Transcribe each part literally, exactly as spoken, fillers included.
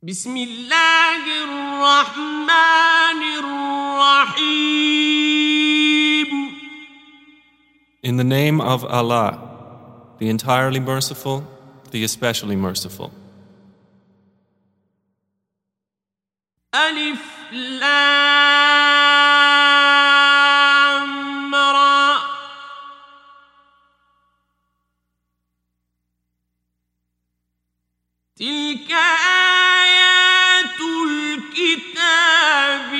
بسم الله الرحمن الرحيم. In the name of Allah, the entirely merciful, the especially merciful. ألف لام را. تلك آيات الكتاب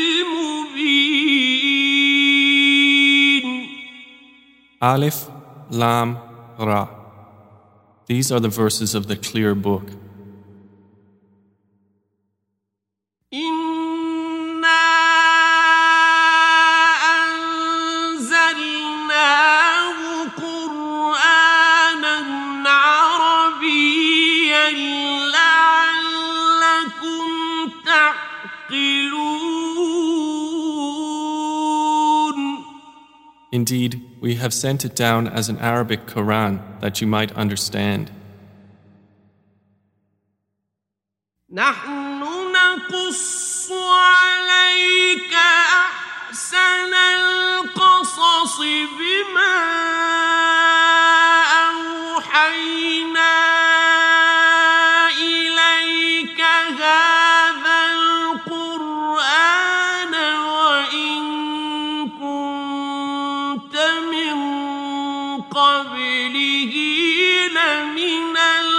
المبين. Alif, Lam, Ra. These are the verses of the clear book. إنا أنزلناه قرآنا عربيا لعلكم تعقلون. Indeed, we have sent it down as an Arabic Quran that you might understand. نحن نقص عليك أحسن القصص بما أوحينا إليك هذا القرآن وإن كنت من قبله لمن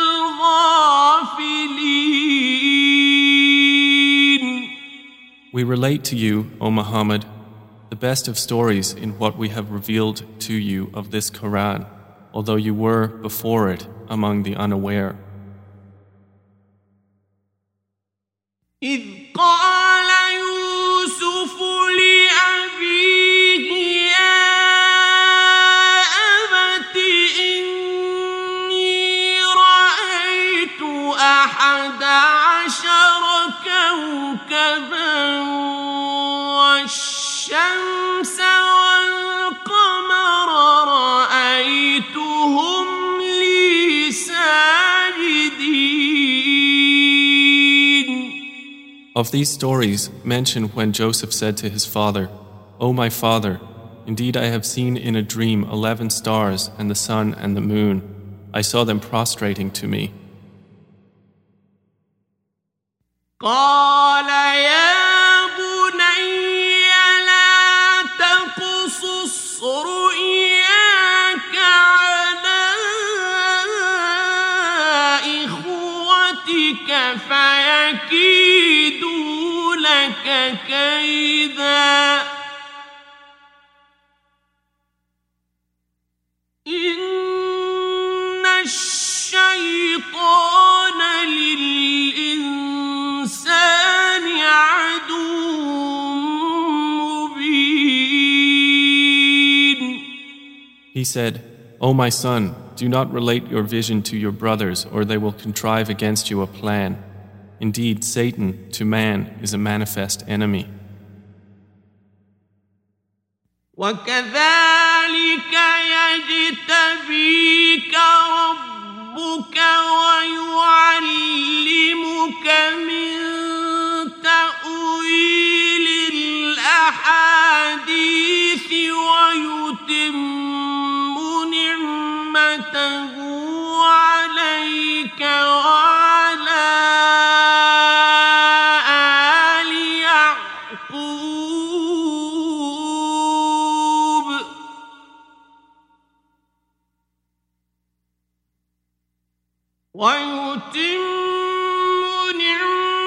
الغافلين. We relate to you, O Muhammad, the best of stories in what we have revealed to you of this Quran, although you were before it among the unaware. إذ قال يوسف لأبيه يا أبت إني رأيت أحد عشر كوكبا والشمس والقمر رأيتهم لي ساجدين. Of these stories, mention when Joseph said to his father, O my father, indeed I have seen in a dream eleven stars and the sun and the moon. I saw them prostrating to me. قال يا بني لا تقصص رؤياك على إخوتك فيكيدوا لك كيدا إن الشيطان للإنسان عدو مبين. He said, O my son, do not relate your vision to your brothers, or they will contrive against you a plan. Indeed, Satan to man is a manifest enemy. وكذلك يجتبيك ربك ويعلمك من تأويل الأحاديث ويتم نعمته عليك وعلى آل يعقوب ويتم نعمته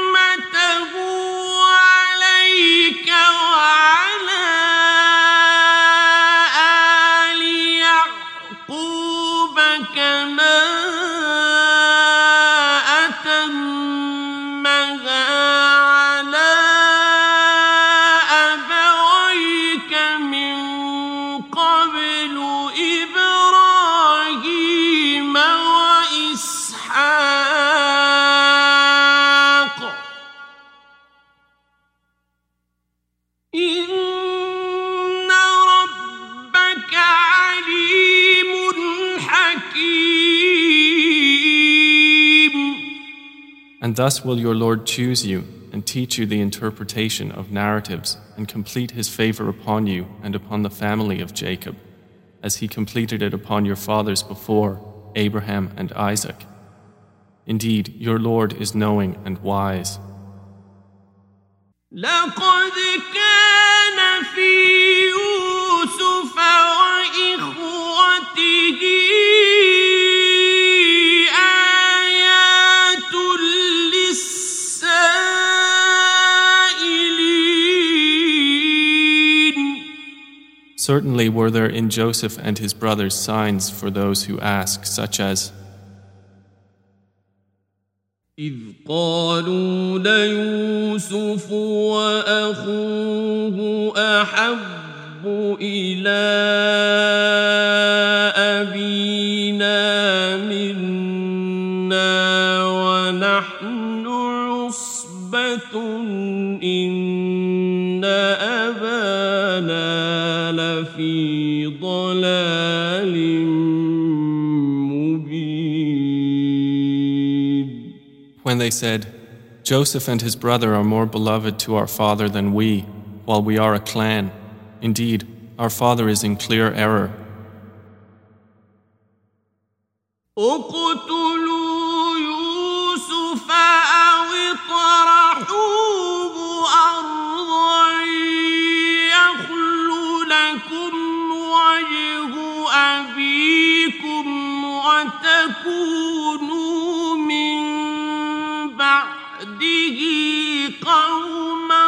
And thus will your Lord choose you and teach you the interpretation of narratives and complete his favor upon you and upon the family of Jacob, as he completed it upon your fathers before, Abraham and Isaac. Indeed, your Lord is knowing and wise. لقد كان في يوسف وإخوته آيات للسائلين. Certainly were there in Joseph and his brothers signs for those who ask, such as, إذ قالوا ليوسف وأخوه أحب إلى أبينا منا ونحن عصبة إن أبانا لفي ضلال when they said, Joseph and his brother are more beloved to our father than we, while we are a clan. Indeed, our father is in clear error. اقتلوا يوسف أو اطرحوه أرضا يخل لكم وجه أبيكم وتكونوا من بعده قوما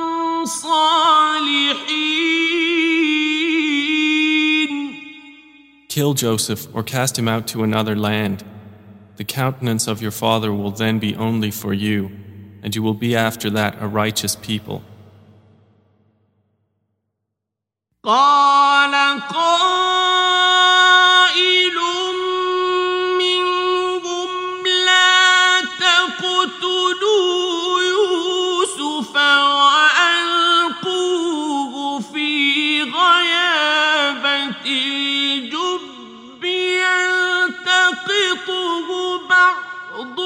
صالحين. Kill Joseph or cast him out to another land. The countenance of your father will then be only for you, and you will be after that a righteous people. قال قائل منهم لا تقتلوا يوسف وألقوه في غيابة الجب يلتقطه بعض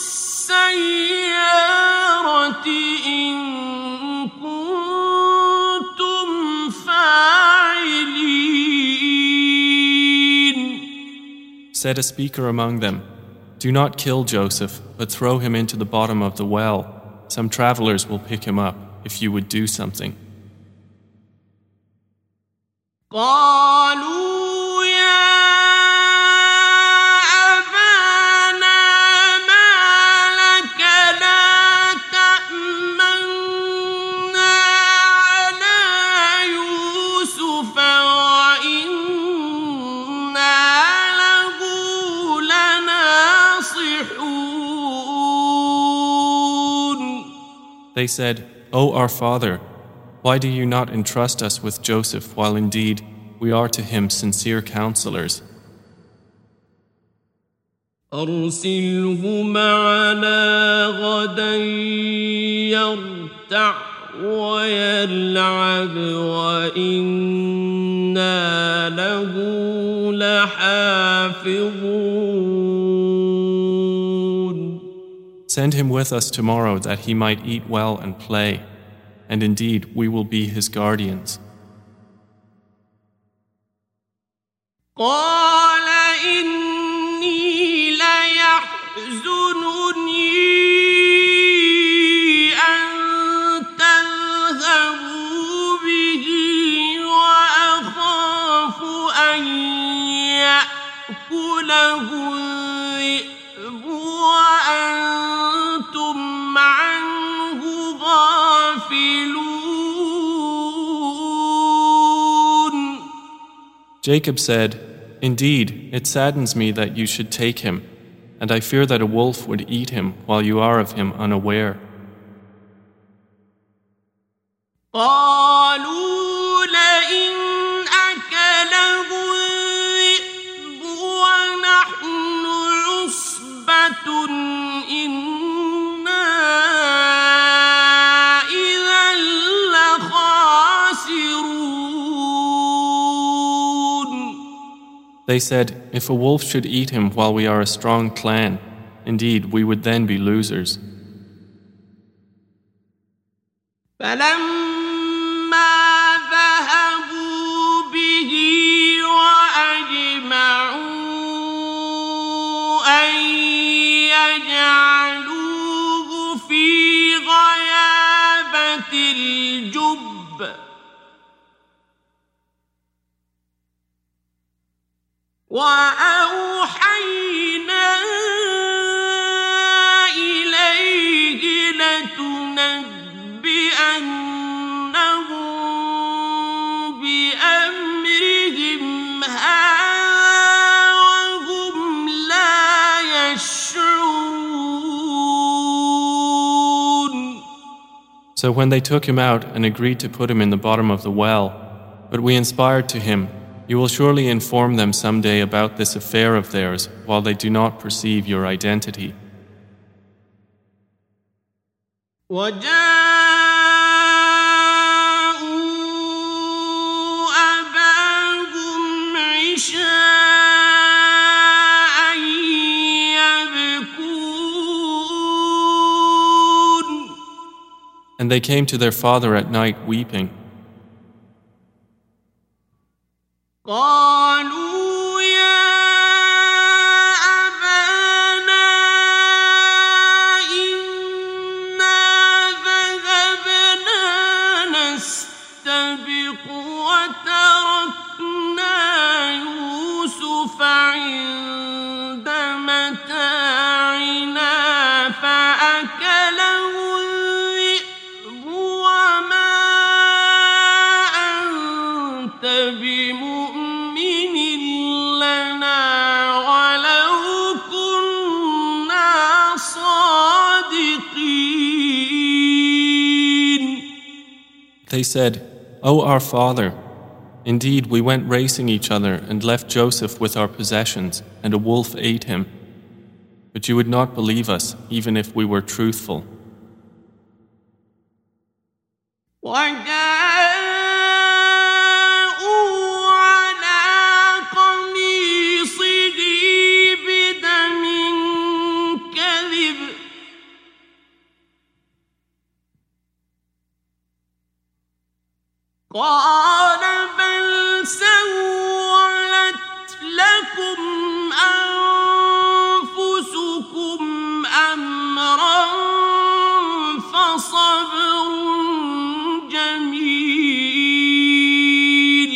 السيارة إن كنتم فاعلين. Said a speaker among them, do not kill Joseph, but throw him into the bottom of the well. Some travelers will pick him up if you would do something. قالوا يا أبانا ما لك لا تأمنا على يوسف وإنا له لناصحون. They said, O our father, why do you not entrust us with Joseph while indeed we are to him sincere counselors? أرسله معنا غدا يرتع ويلعب وإنا له لحافظون. Send him with us tomorrow that he might eat well and play, and indeed we will be his guardians. قال إني ليحزنني أن تذهبوا به وأخاف أن يأكله الذئب وأنتم عنه غافلون. Jacob said, Indeed, it saddens me that you should take him, and I fear that a wolf would eat him while you are of him unaware. قالوا لئن أكله الذئب ونحن عصبة إنا إذا لخاسرون. They said, If a wolf should eat him while we are a strong clan, indeed we would then be losers. فلما ذهبوا به وأجمعوا أن يجعلوه في غيابة الجب وأوحينا إليه لتنبئنهم بأمرهم هذا وهم لا يشعرون. So when they took him out and agreed to put him in the bottom of the well, but we inspired to him, you will surely inform them someday about this affair of theirs while they do not perceive your identity. وجاءوا أباهم عشاء يبكون. And they came to their father at night weeping. قالوا يا أبانا إنا ذهبنا نستبق وتركنا يوسف عند متاعنا فأكله الذئب وما أنت بمؤمن لنا ولو كنا صادقين. They said, O our father, indeed we went racing each other and left Joseph with our possessions, and a wolf ate him. But you would not believe us, even if we were truthful. قال بل سولت لكم أنفسكم أمرا فصبر جميل.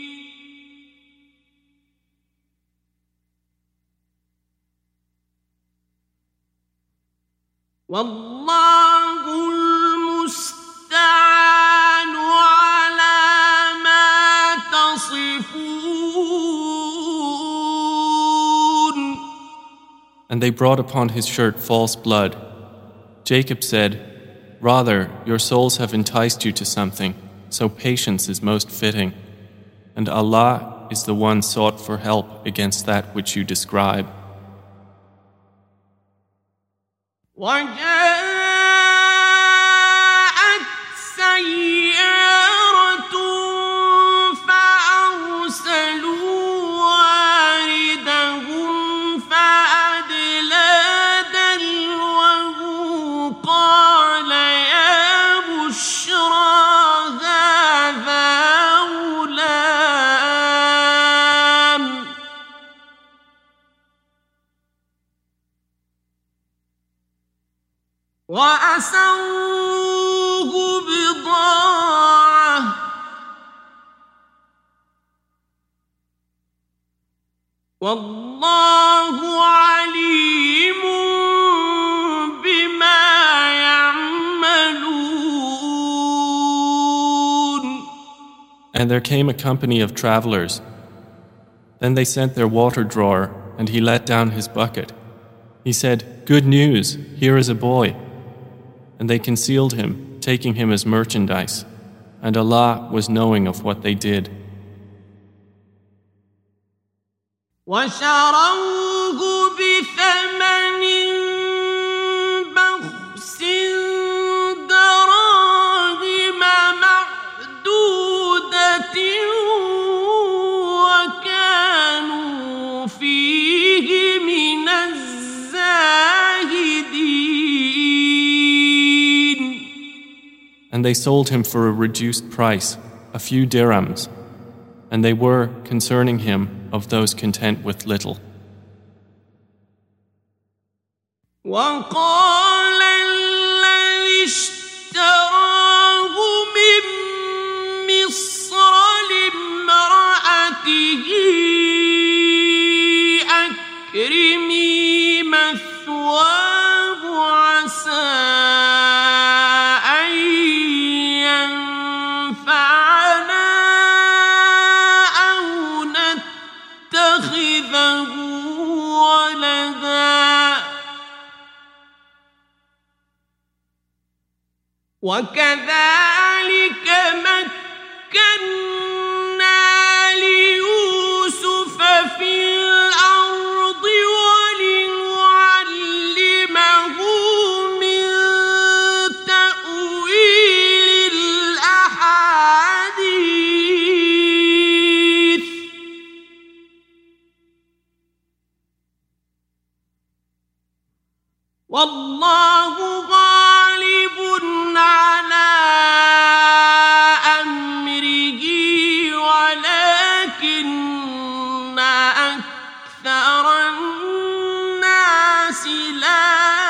والله المستعان على ما تصفون. And they brought upon his shirt false blood. Jacob said, Rather, your souls have enticed you to something, so patience is most fitting. And Allah is the one sought for help against that which you describe. وجاءت سيارة فأرسلوا واردهم فأدلى دلوه قال يا بشرى هذا غلام وأسروه بضاعة والله عليم بما يعملون. And there came a company of travelers. Then they sent their water drawer, and he let down his bucket. He said, Good news, here is a boy. And they concealed him, taking him as merchandise. And Allah was knowing of what they did. وشروه بثمن بخس دراهم معدودة وكانوا فيه من الزاهدين. And they sold him for a reduced price, a few dirhams, and they were, concerning him, of those content with little. وقال الذي اشتراه من مصر لامرأته أكرمي مثواه عسى أن ينفعنا أو نتخذه ولدا وكذلك مكنا ليوسف في الأرض ولنعلمه من تأويل الأحاديث والله غالب على أمره ولكن أكثر الناس لا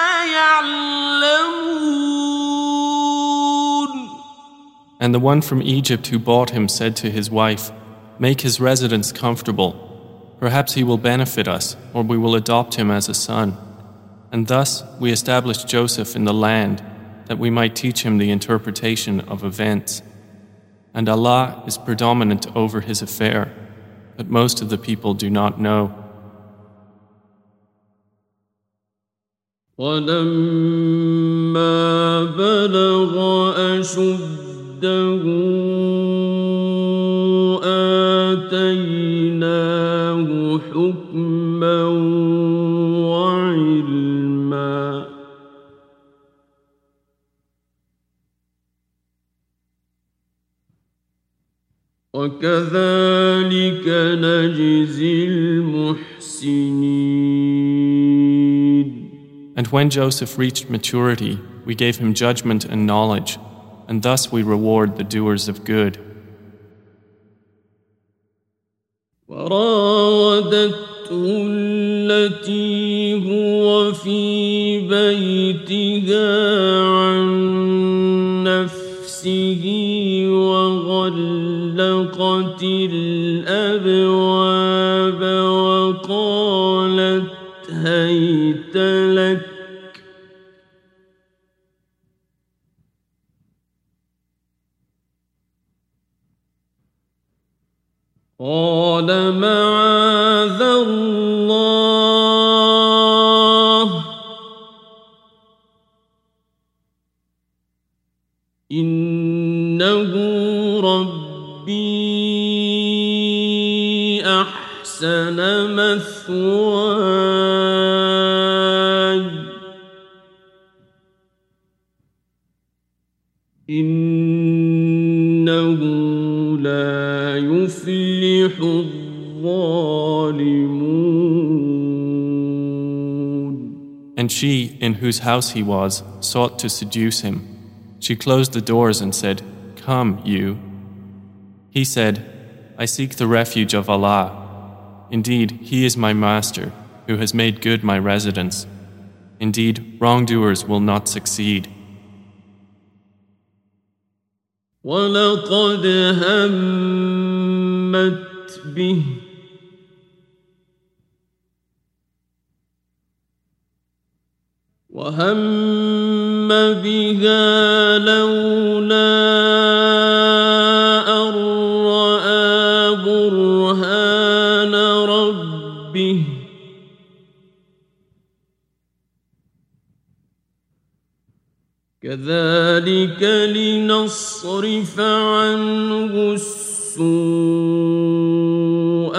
يعلمون. And the one from Egypt who bought him said to his wife, "Make his residence comfortable. Perhaps he will benefit us, or we will adopt him as a son." And thus we established Joseph in the land, that we might teach him the interpretation of events. And Allah is predominant over his affair, but most of the people do not know. وَلَمَّا بَلَغَ أَشُدَّهُ آتَيْنَاهُ حُكْمًا وَعِلْمًا وَكَذَلِكَ نَجْزِي الْمُحْسِنِينَ. And when Joseph reached maturity, we gave him judgment and knowledge, and thus we reward the doers of good. وراودته التي هو في بيتها عن نفسه وغلقت الأبواب وقالت هيت لك قال معاذ الله إنه ربي أحسن مثواي إنه لا يفلح الظالمون. And she, in whose house he was, sought to seduce him. She closed the doors and said, "Come, you." He said, "I seek the refuge of Allah. Indeed, He is my master, who has made good my residence. Indeed, wrongdoers will not succeed." وَلَقَدْ هَمَّتْ بِهِ وَهَمَّ بِهَا لَوْلَا أَن رَّأَىٰ بُرْهَانَ رَبِّهِ كَذَلِكَ لِنَصْرِفَ عَنْهُ السُّوءَ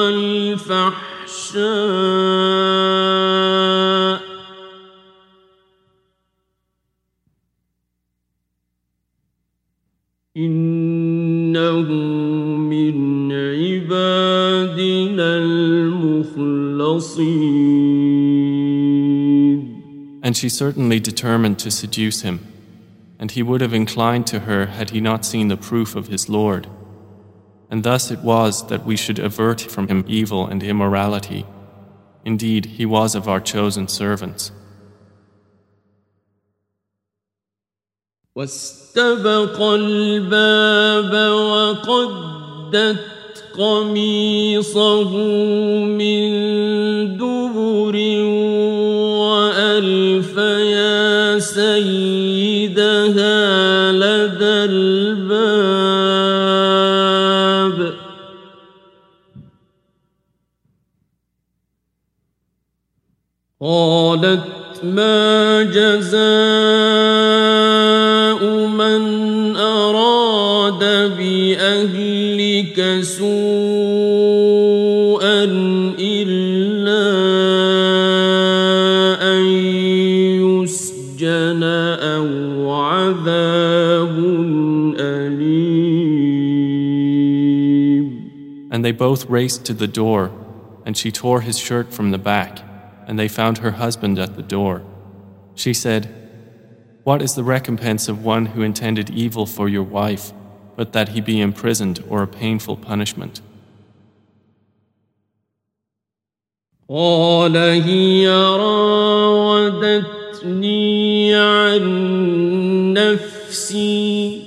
وَالْفَحْشَاءَ إِنَّهُ مِنْ عِبَادِنَا الْمُخْلَصِينَ. And she certainly determined to seduce him. and he would have inclined to her had he not seen the proof of his Lord. And thus it was that we should avert from him evil and immorality. Indeed, he was of our chosen servants. واستبق الباب وقدت قميصه من دبر وألف يا سيدها لدى الباب قالت ما جزاء من أراد بأهلك سوءا إلا أن يسجن أو عذاب أليم. And they both raced to the door, and she tore his shirt from the back, and they found her husband at the door. She said, "What is the recompense of one who intended evil for your wife, but that he be imprisoned or a painful punishment?" قال هي راودتني عن نفسي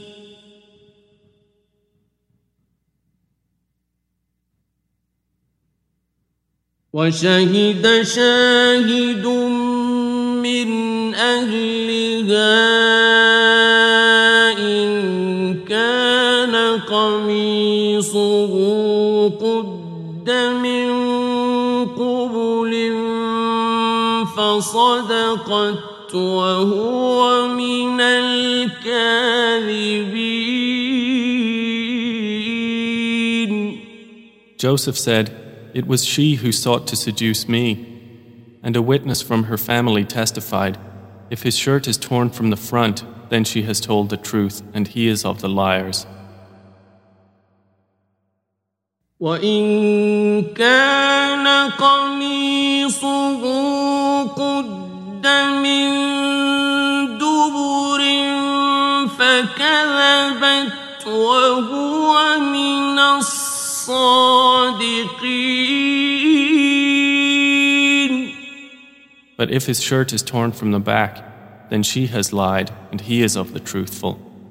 وشهد شاهد من أهلها إن كان قميصه قد من قبل فصدقت وهو من الكاذبين. Joseph said, "It was she who sought to seduce me." And a witness from her family testified, "If his shirt is torn from the front, then she has told the truth, and he is of the liars." وَإِن كَانَ قَمِيصُهُ قُدَّ مِن دُبُرٍ فَكَذَبَتْ وَهُوَ مِنَ الصَّادِقِينَ. But if his shirt is torn from the back, then she has lied, and he is of the truthful.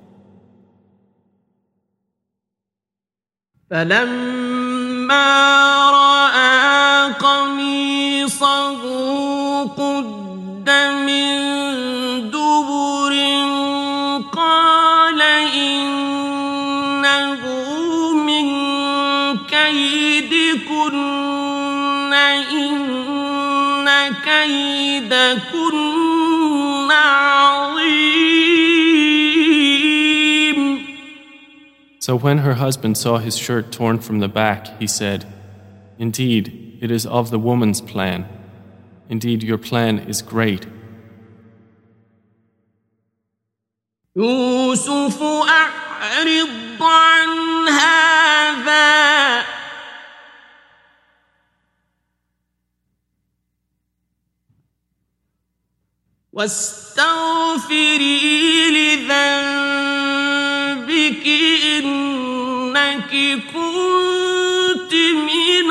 فَلَمَّا رَأَىٰ قَمِيصَهُ قُدَّ مِن دُبُرٍ قَالَ إِنَّهُ مِن كَيْدِكُنَّ إِنَّ كَيْدَكُنَّ عَظِيمٌ. So when her husband saw his shirt torn from the back, he said, "Indeed, it is of the woman's plan. Indeed, your plan is great." يوسف أعرض عن هذا واستغفري لذنبك إنك كنت من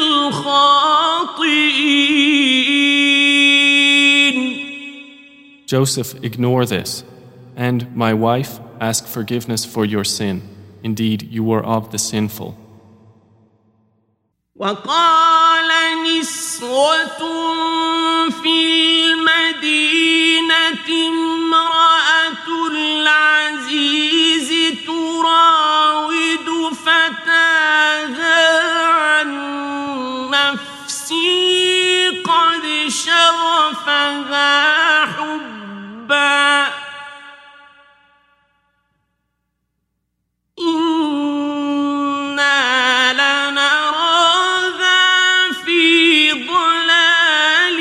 الخاطئين. Joseph, ignore this, and, my wife, ask forgiveness for your sin. Indeed, you were of the sinful. وقال نسوة في المدينة امرأة العزيز تراود فتاها عن نفسه قد شغفها حبا إنا لنراها في ضلال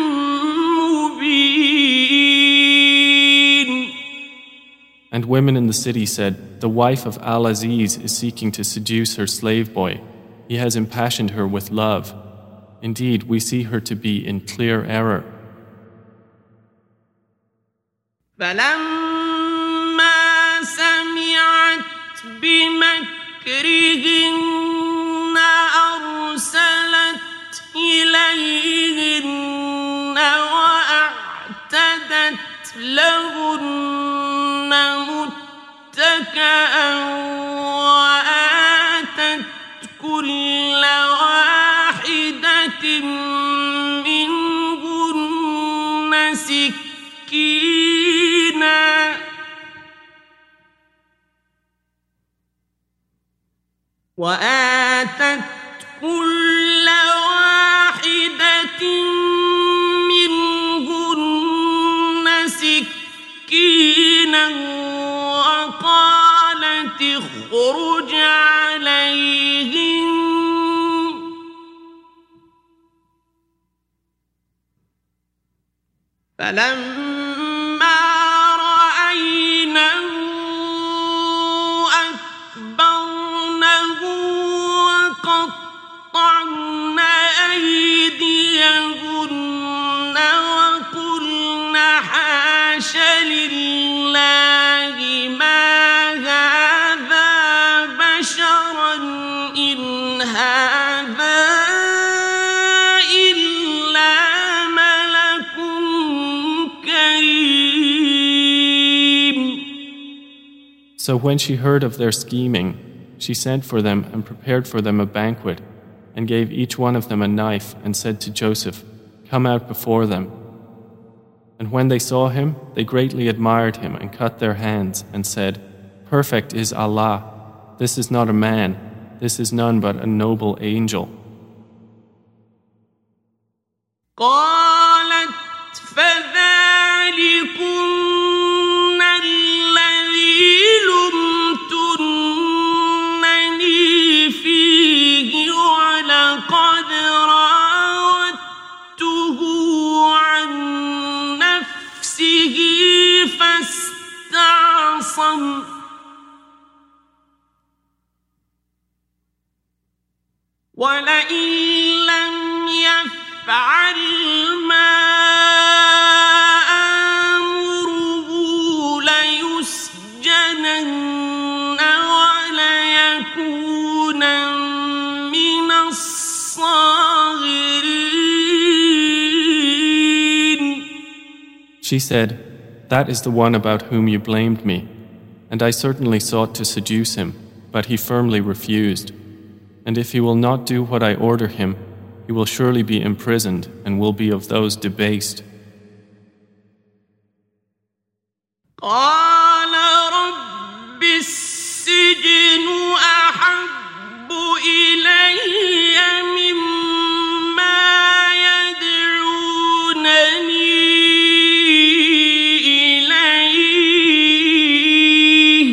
مبين. And women in the city said, "The wife of Al-Aziz is seeking to seduce her slave boy. He has impassioned her with love. Indeed, we see her to be in clear error." فلما بمكرهن أرسلت إليهن وأعتدت لهن متكئا وآتت كل واحدة منهن سكينا وآتت كل واحدة منهن سكينا وقالت اخرج عليهن فلما رأينه أكبرنه وقطعن أيديهن وقلن حاش لله ما هذا بشرا إن هذا إلا ملك كريم. So when she heard of their scheming, she sent for them and prepared for them a banquet, and gave each one of them a knife, and said to Joseph, "Come out before them." And when they saw him, they greatly admired him and cut their hands, and said, "Perfect is Allah. This is not a man. This is none but a noble angel." قالت فذلكن الذي لمتنني فيه ولقد راودته عن نفسه فاستعصم ولئن لم يفعل ما آمره ليسجنن وليكونا من الصاغرين. She said, "That is the one about whom you blamed me, and I certainly sought to seduce him, but he firmly refused. And if he will not do what I order him, he will surely be imprisoned and will be of those debased." قال رب السجن أحب إلي مما يدعونني إليه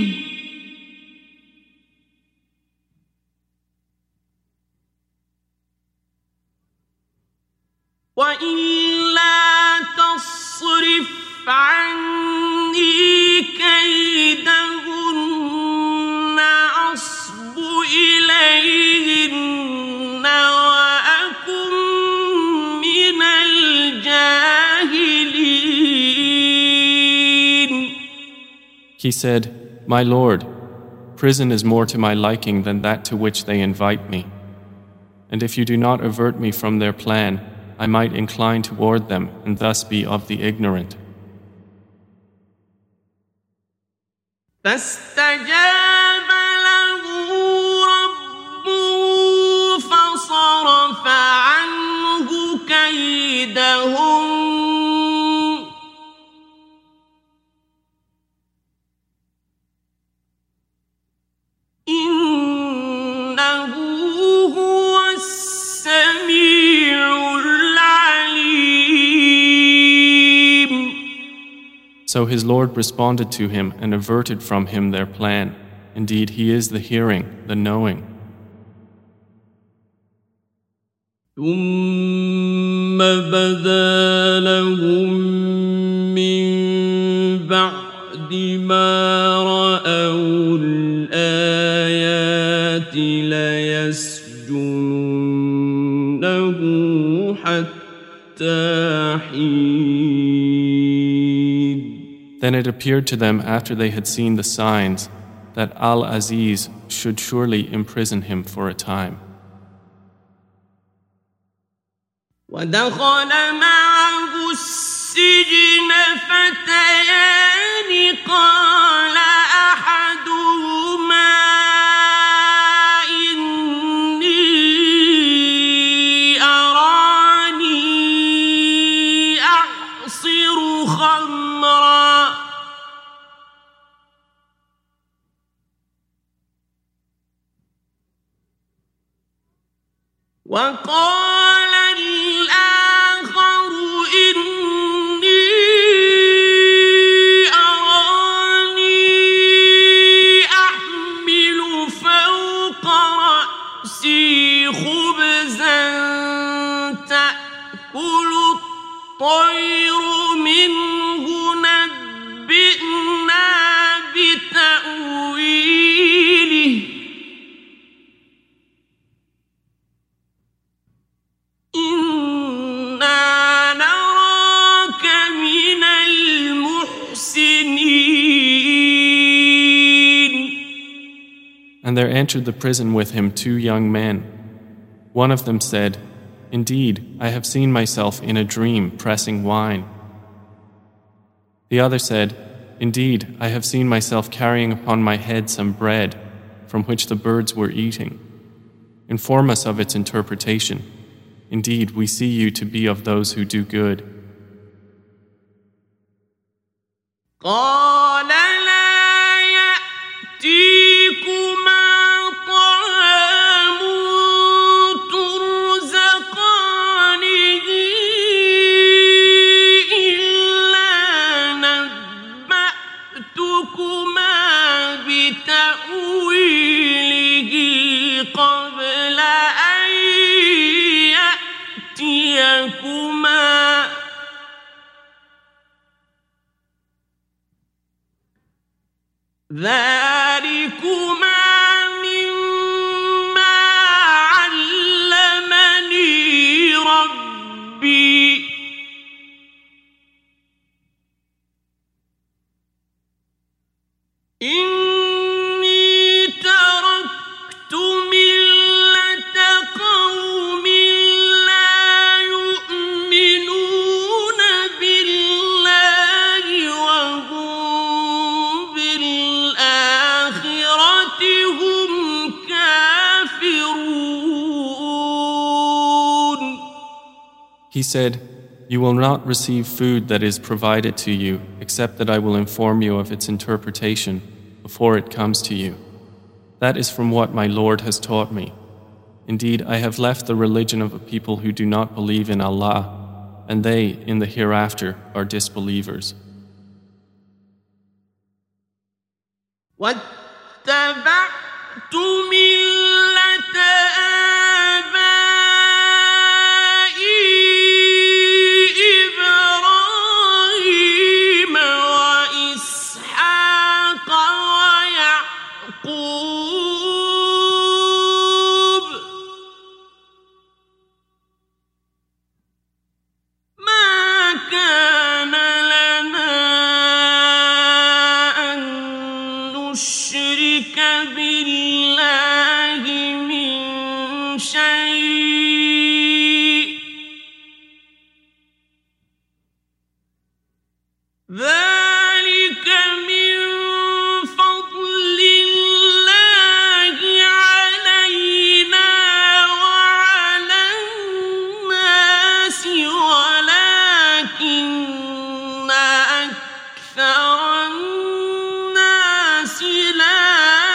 وإلا تصرف عني كيدهن أصب إليهن وأكن من الجاهلين. He said, "My Lord, prison is more to my liking than that to which they invite me. And if you do not avert me from their plan, I might incline toward them and thus be of the ignorant." فاستجاب له ربه فصرف عنه كيدهم إنه هو السميع العليم. So his Lord responded to him and averted from him their plan. Indeed, he is the hearing, the knowing. ثم بدا لهم من بعد ما رأوا الآيات ليسجننه حتى حين. Then it appeared to them after they had seen the signs that Al-Aziz should surely imprison him for a time. ودخل معه السجن فتيان قال أحدهما إني أراني أعصر خمرا وقال الآخر إني أراني أحمل فوق رأسي خبزا تأكل الطير منه نبئنا بتأويله إنا نراك من المحسنين. And there entered the prison with him two young men. One of them said, "Indeed, I have seen myself in a dream pressing wine." The other said, "Indeed, I have seen myself carrying upon my head some bread from which the birds were eating. Inform us of its interpretation. Indeed, we see you to be of those who do good." قال لا يأتيكما طعام ترزقانه إلا نبأتكما بتأويله قبل أن يأتيكما ذلكما مما علمني ربي إني تركت ملة قوم لا يؤمنون بالله وهم بالآخرة هم كافرون. He said, "You will not receive food that is provided to you except that I will inform you of its interpretation before it comes to you. That is from what my Lord has taught me. Indeed, I have left the religion of a people who do not believe in Allah, and they, in the hereafter, are disbelievers." واتبعت ملة آبائي إبراهيم وإسحاق ويعقوب ما كان لنا أن نشرك بالله من شيء ذلك من فضل الله علينا وعلى الناس ولكن أكثر الناس لا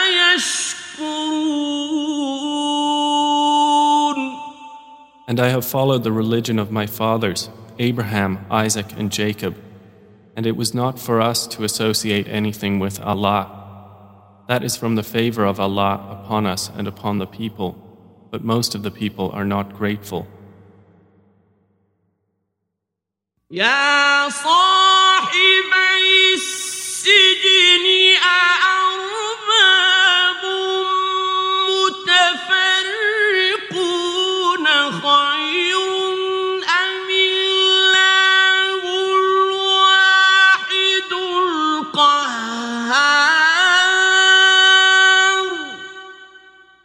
يشكرون. And I have followed the religion of my fathers, Abraham, Isaac, and Jacob, and it was not for us to associate anything with Allah. That is from the favor of Allah upon us and upon the people, but most of the people are not grateful. يا صاحبي السجن أأرباب متفرقون خير أم الله الواحد القهار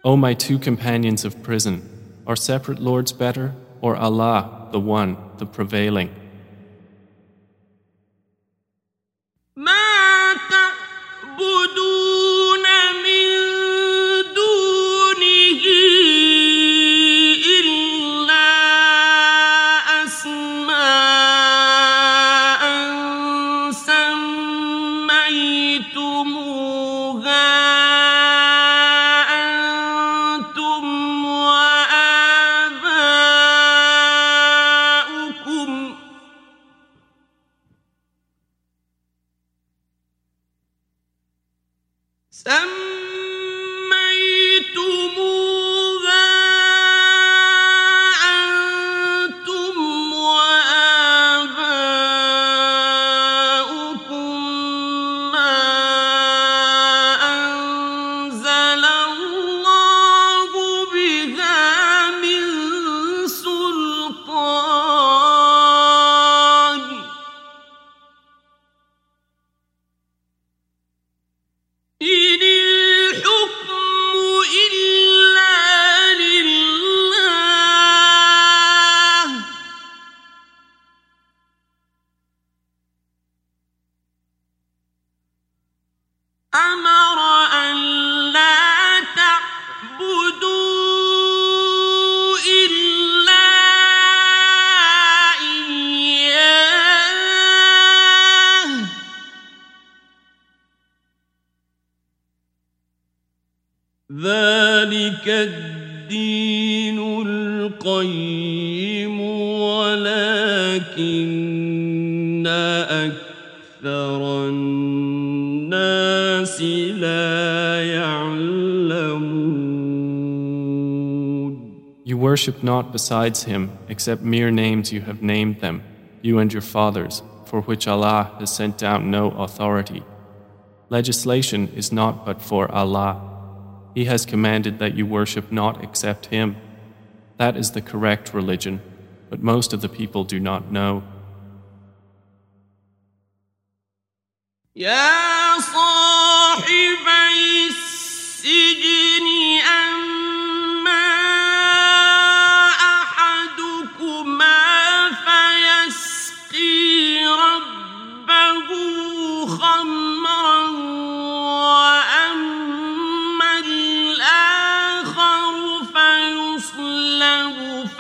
O my two companions of prison, are separate lords better, or Allah, the One, the Prevailing? ما تعبدون من دونه إلا أسماء سميتموها أنتم وآباؤكم سميتموها أنتم وآباؤكم ما أنزل الله بها من سلطان إن الحكم إلا لله أمر أن لا تعبدوا إلا إياه ذلك الدين القيم ولكن أكثر الناس لا يعلمون. You worship not besides Him except mere names you have named them, you and your fathers, for which Allah has sent down no authority. Legislation is not but for Allah. He has commanded that you worship not except Him. That is the correct religion, but most of the people do not know. يا صاحبي السجن أما أحدكما فيسقي ربه خمرا وأما الآخر فيصلب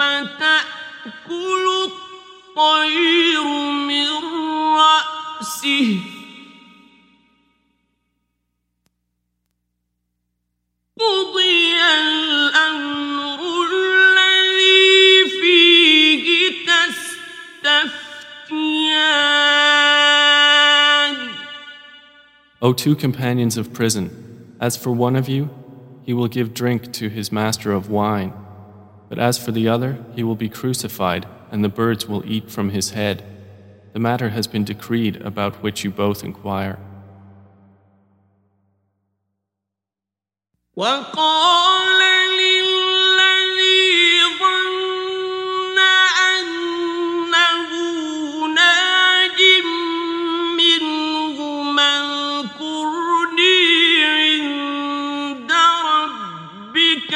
فتأكل الطير من رأسه قضي الأمر الذي فيه تستفتيان. O two companions of prison, as for one of you, he will give drink to his master of wine, but as for the other, he will be crucified, and the birds will eat from his head. The matter has been decreed about which you both inquire. وقال للذي ظن أنه ناج منهما اذكرني عند ربك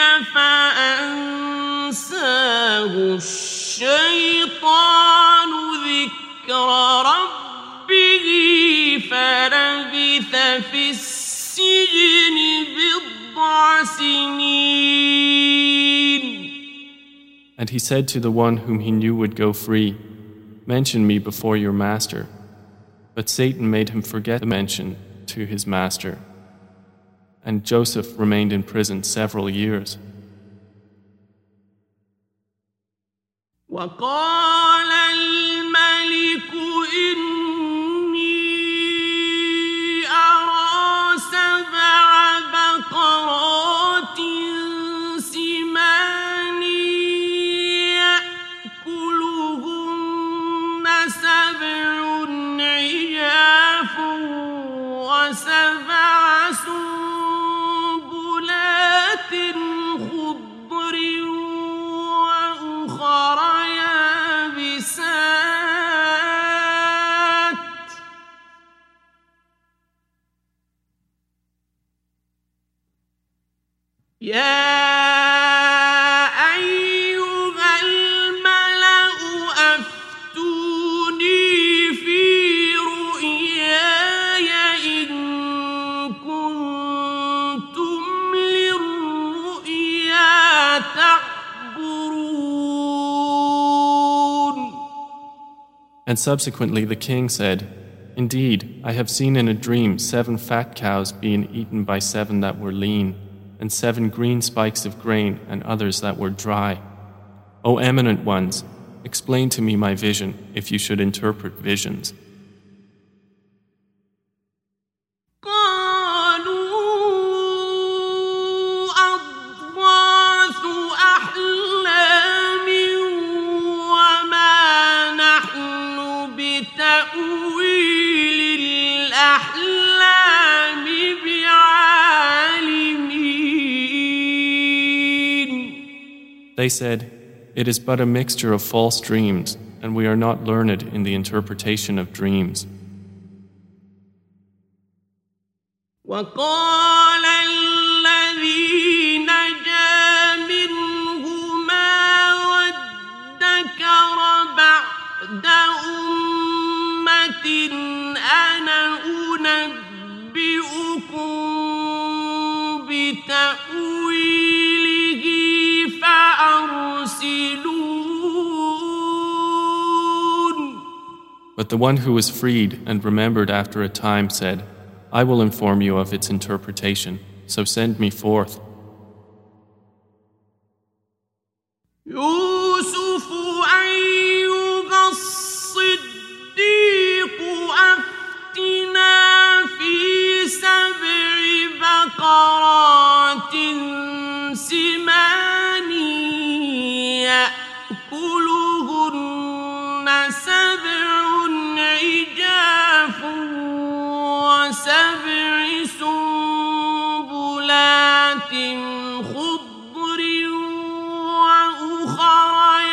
فأنساه الشيطان ذكر ربه فلبث في السجن بضع And he said to the one whom he knew would go free, "Mention me before your master." But Satan made him forget the mention to his master. And Joseph remained in prison several years. وقال الملك إني أرى سبع بقرات سمان يأكلهن سبع عجاف وسبع سنبلات خضر وأخر يابسات يا And subsequently the king said, Indeed, I have seen in a dream seven fat cows being eaten by seven that were lean, and seven green spikes of grain and others that were dry. O eminent ones, explain to me my vision if you should interpret visions. They said, It is but a mixture of false dreams, and we are not learned in the interpretation of dreams. وقال الذي نجا منهما وادكر بعد أمة أنا أنبئكم بتأويله فأرسلون. But the one who was freed and remembered after a time said, I will inform you of its interpretation, so send me forth. يوسف أيها الصديق أفتنا في سبع بقرات سمان يأكلهن سبع عجاف وسبع سنبلات خضر وأخر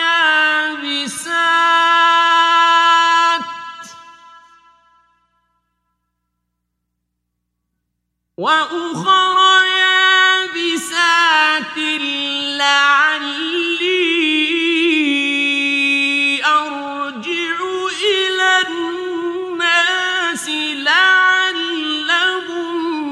يابسات وأخر يابسات لعلي أرجع إلى الناس لعلهم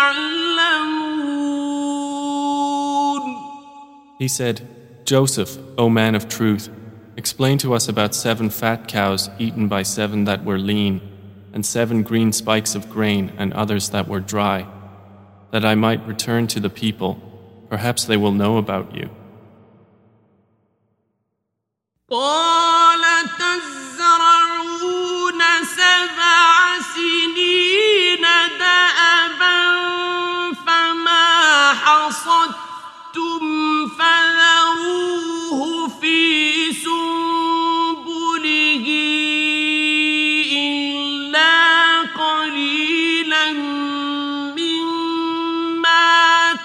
يعلمون. He said, Joseph, O man of truth, explain to us about seven fat cows eaten by seven that were lean, and seven green spikes of grain and others that were dry, that I might return to the people. Perhaps they will know about you. قال تزرعون سبع سنين دأبا فما حصدتم فذروه في سنبله إلا قليلا مما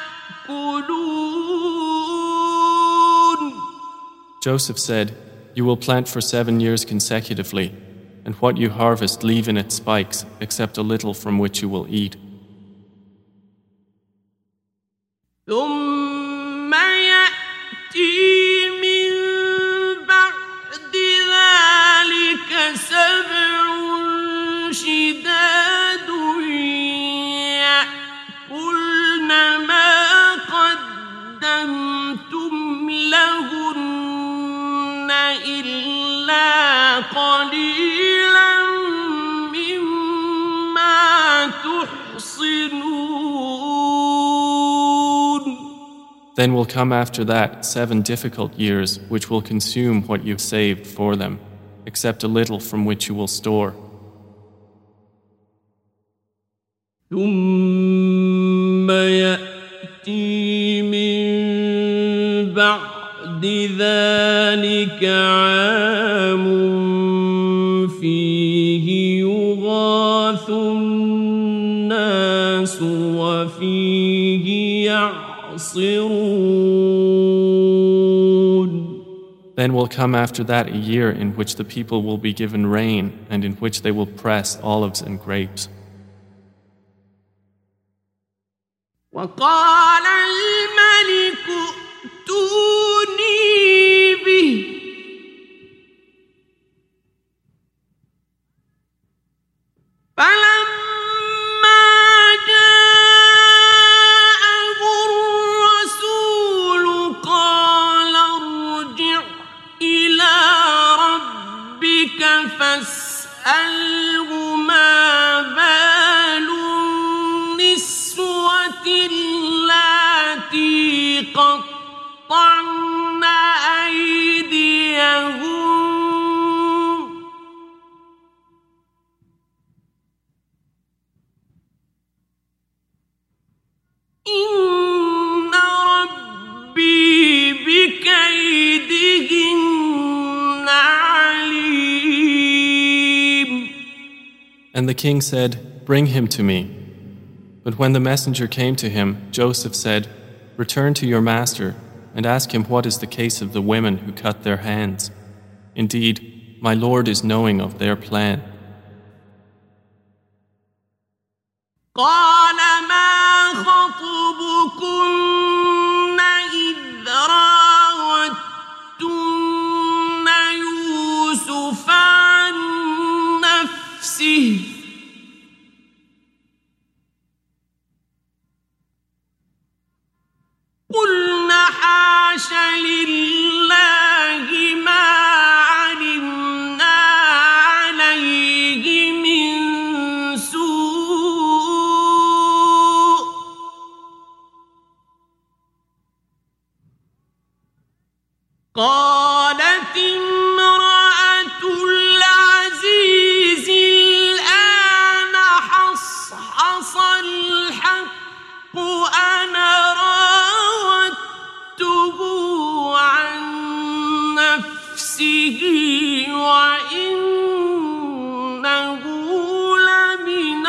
تأكلون. Joseph said, You will plant for seven years consecutively, and what you harvest leave in its spikes, except a little from which you will eat. ثم يأتي من بعد ذلك سبع شداد يأكلن ما قدمتم لهن إلا قليلا مما تحصنون. Then will come after that seven difficult years which will consume what you saved for them, except a little from which you will store. ثم يأتي من بعد ذلك عام فيه يغاث الناس وفيه يعصرون. Then will come after that a year in which the people will be given rain and in which they will press olives and grapes. وقال الملك ائتوني به فلما جاءه الرسول قال ارجع إلى ربك And the king said, "Bring him to me." But when the messenger came to him, Joseph said, "Return to your master and ask him what is the case of the women who cut their hands. Indeed, my Lord is knowing of their plan." قال ما خطبكن إذ راوتن يوسف عن نفسه قلنا حاش لله ما علمنا عليه من سوء قالت امرأة العزيز الآن حصحص الحق أنا راودته عن نفسه وإنه لمن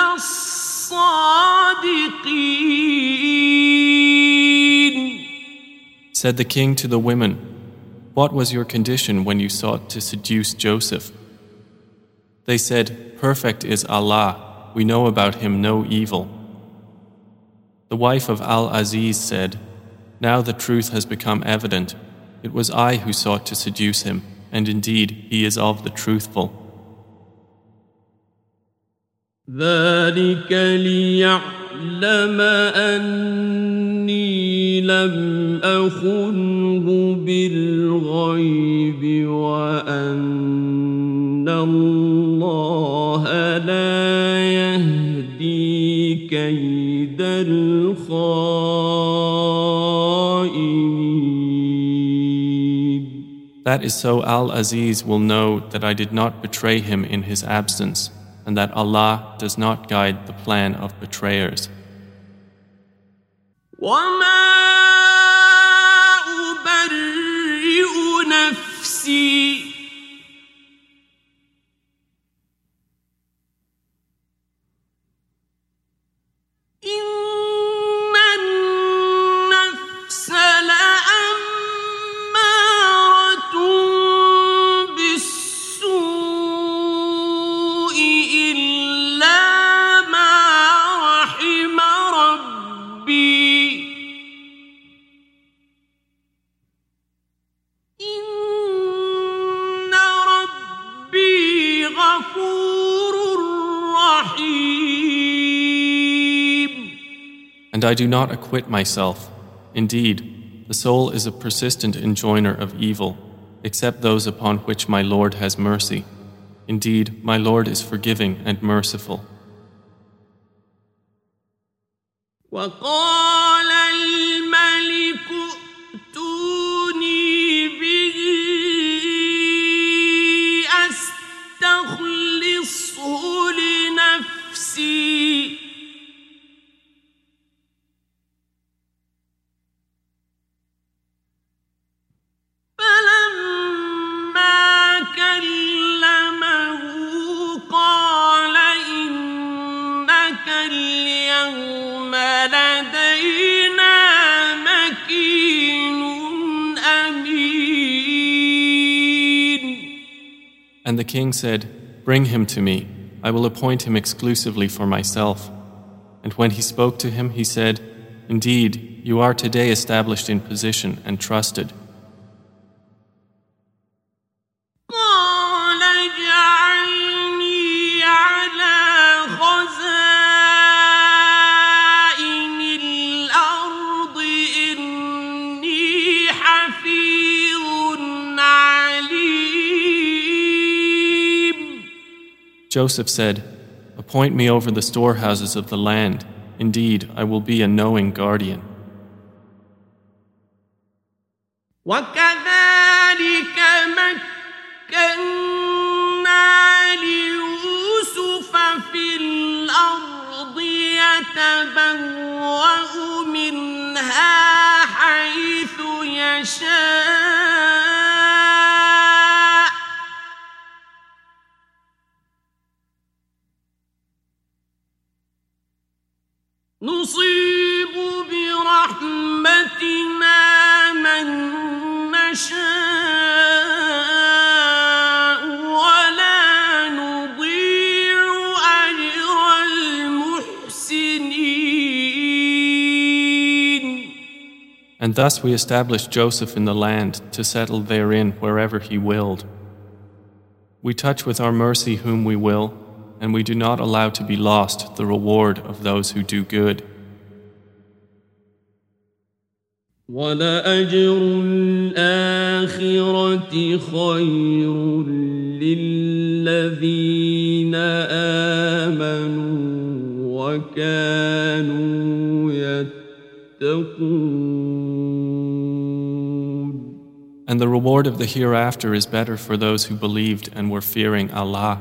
الصادقين. Said the king to the women, "What was your condition when you sought to seduce Joseph?" They said, "Perfect is Allah, we know about him no evil." The wife of Al-Aziz said, "Now the truth has become evident. It was I who sought to seduce him, and indeed he is of the truthful." ذلك ليعلم أني لم أخنه بالغيب وأن الله لا يهدي كيد الخائنين. That is so Al-Aziz will know that I did not betray him in his absence, and that Allah does not guide the plan of betrayers. وما أبرئ نفسي إن النفس لأمارة بالسوء إلا ما رحم ربي إن ربي غفور رحيم. And I do not acquit myself. Indeed, the soul is a persistent enjoiner of evil, except those upon which my Lord has mercy. Indeed, my Lord is forgiving and merciful. وقال الملك ائتوني به أستخلصه لنفسي فلما كلمه قال إنك اليوم لدينا مكين أمين. And the king said, "Bring him to me. I will appoint him exclusively for myself." And when he spoke to him, he said, "Indeed, you are today established in position and trusted." قال اجعلني على خزائن الأرض إني حفيظ عليم. Joseph said, "Appoint me over the storehouses of the land. Indeed, I will be a knowing guardian." وكذلك مكنا ليوسف في الأرض يتبوأ منها حيث يشاء نصيب برحمتنا من نشاء ولا نضيع أجر المحسنين. And thus we established Joseph in the land to settle therein wherever he willed. We touch with our mercy whom we will, and we do not allow to be lost the reward of those who do good. وَلَأَجْرُ الْآخِرَةِ خَيْرٌ لِلَّذِينَ آمَنُوا وَكَانُوا يَتَّقُونَ. And the reward of the hereafter is better for those who believed and were fearing Allah.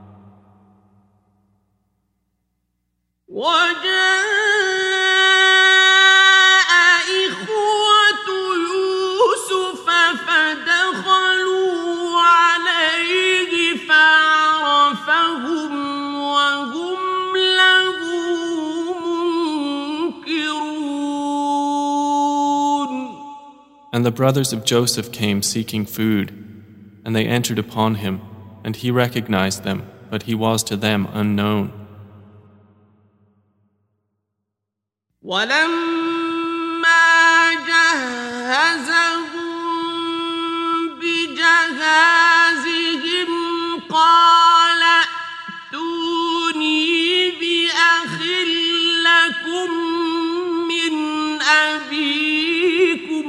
وَجَاءَ إِخْوَةُ يُوسُفَ فَدَخَلُوا عَلَيْهِ فَعَرَفَهُمْ وَهُمْ لَهُ مُنكِرُونَ. And the brothers of Joseph came seeking food, and they entered upon him, and he recognized them, but he was to them unknown. وَلَمَّا جَهَّزَهُم بِجَهَازِهِمْ قَالَ ائْتُونِي بِأَخٍ لَّكُم مِّنْ أَبِيكُمْ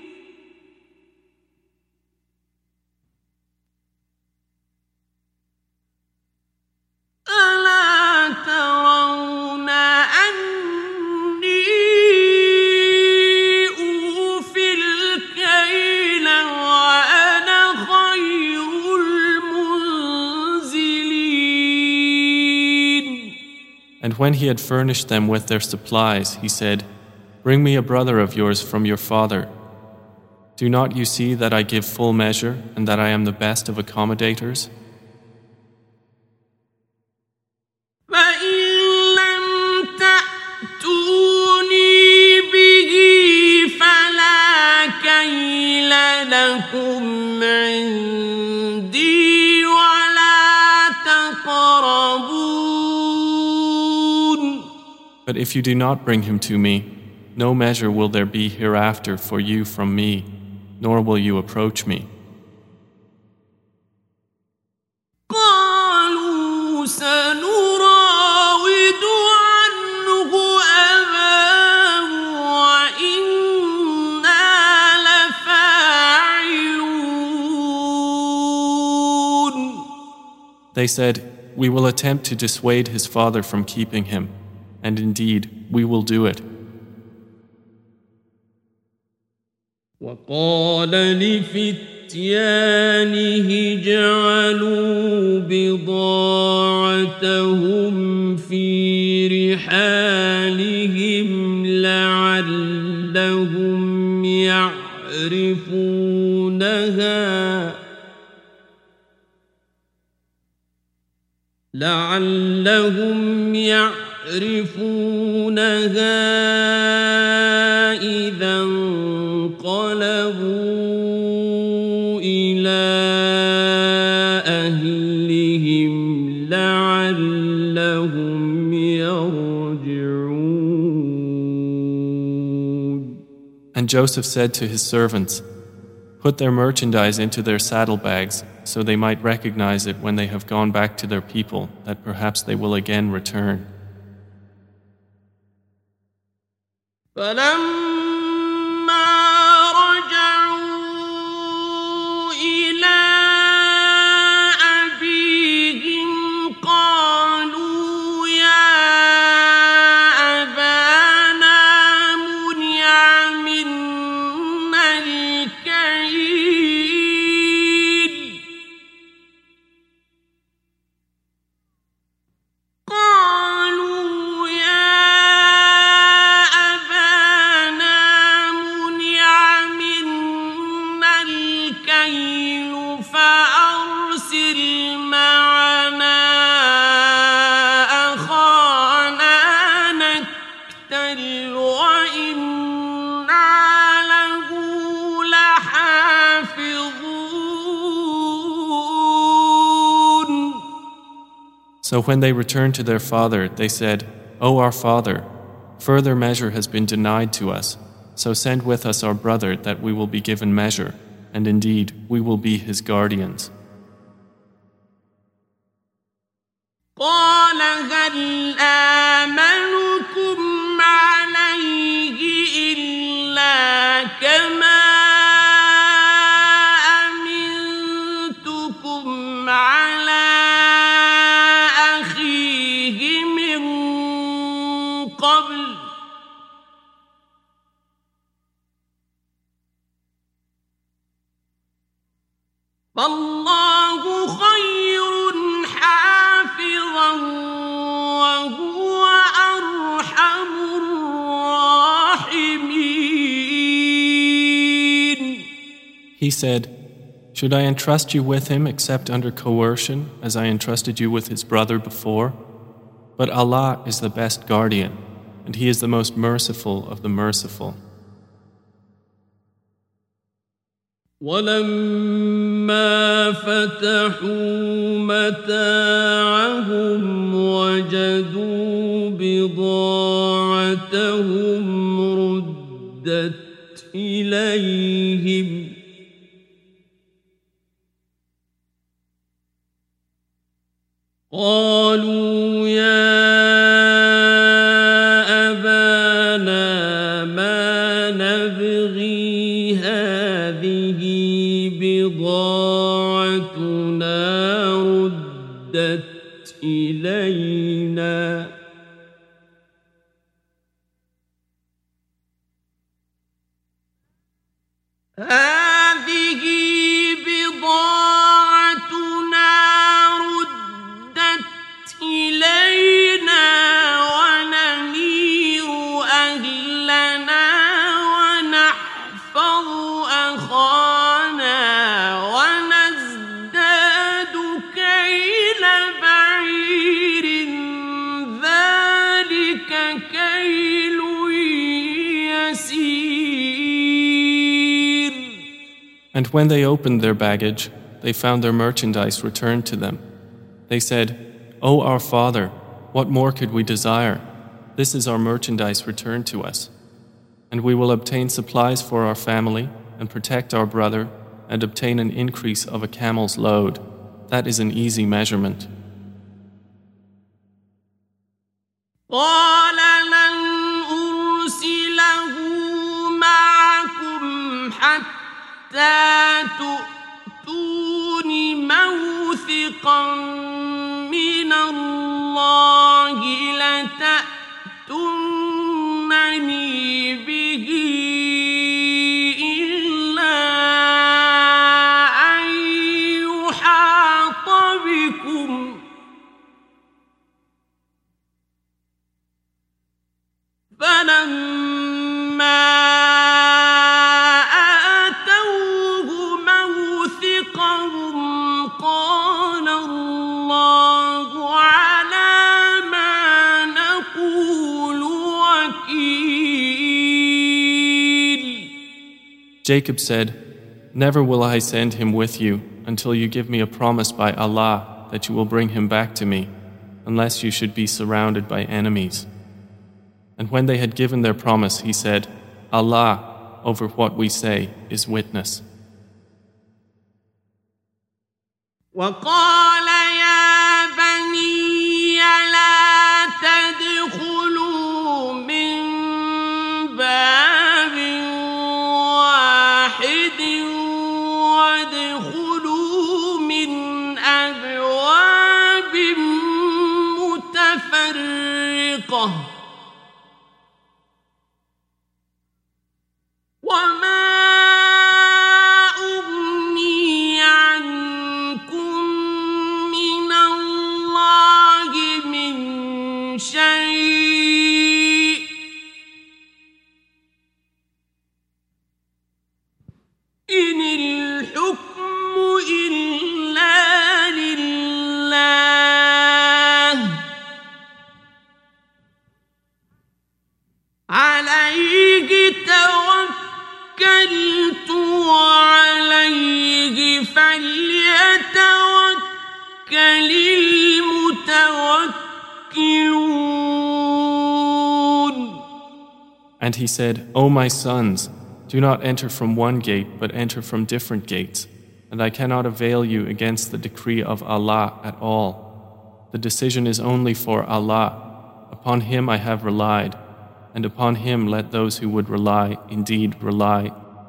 أَلَا تَرَوْنَ أَنِّي أُوفِي الْكَيْلَ وَأَنَا خَيْرُ الْمُنزِلِينَ. And when he had furnished them with their supplies, he said, "Bring me a brother of yours from your father. Do not you see that I give full measure and that I am the best of accommodators?" فَإِن لَّمْ تَأْتُونِي بِهِ فَلَا كَيْلَ لَكُمْ عِندِي وَلَا تَقْرَبُونَ. But if you do not bring him to me, no measure will there be hereafter for you from me, nor will you approach me. قَالُوا سَنُرَاوِدُ عَنْهُ أَبَاهُ وَإِنَّا لَفَاعِلُونَ. They said, "We will attempt to dissuade his father from keeping him, and indeed we will do it." وقال لفتيانه اجعلوا بضاعتهم في رحالهم لعلهم يعرفونها لعلهم يعرفونها إذا انقلبوا إلى أهلهم لعلهم يرجعون. And Joseph said to his servants, "Put their merchandise into their saddlebags, so they might recognize it when they have gone back to their people, that perhaps they will again return." فلما رجعوا إلى أبيهم قالوا يا أبانا منع منا الكيل قالوا يا أبانا المرسل وإنا له لحافظون. So when they returned to their father, they said, O our father, further measure has been denied to us, so send with us our brother that we will be given measure, and indeed we will be his guardians. قال هل آمنكم عليه إلا كما أمنتكم على أخيه من قبل فالله خير حافظا وهو أرحم الراحمين. He said, Should I entrust you with him except under coercion, as I entrusted you with his brother before? But Allah is the best guardian, and He is the most merciful of the merciful. ولما فتحوا متاعهم وجدوا بضاعتهم ردت إليهم قالوا يا أبانا ما نبغي هذه بضاعتنا ردت إلينا هذه بضاعتنا ردت إلينا ونمير أهلنا ونحفظ أخانا ونزداد كيل بعير ذلك كيل يسير. And when they opened their baggage, they found their merchandise returned to them. They said, O our father, what more could we desire? This is our merchandise returned to us. And we will obtain supplies for our family and protect our brother and obtain an increase of a camel's load. That is an easy measurement. قال لن أرسله معكم حتى تؤتون موثقا من الله لتأتونني به إلا أن يحاط بكم فلما آتوه موثقهم قال الله على ما نقول وكيل. Jacob said, Never will I send him with you until you give me a promise by Allah that you will bring him back to me, unless you should be surrounded by enemies. And when they had given their promise, he said, Allah, over what we say, is witness. وقال يا بني لا تدخلوا من باب واحد وادخلوا من أبواب متفرقة وما أغني عنكم عليه توكلت وعليه فليتوكل المتوكلون. And he said, O my sons, do not enter from one gate, but enter from different gates, and I cannot avail you against the decree of Allah at all. The decision is only for Allah. Upon Him I have relied, and upon Him let those who would rely indeed rely.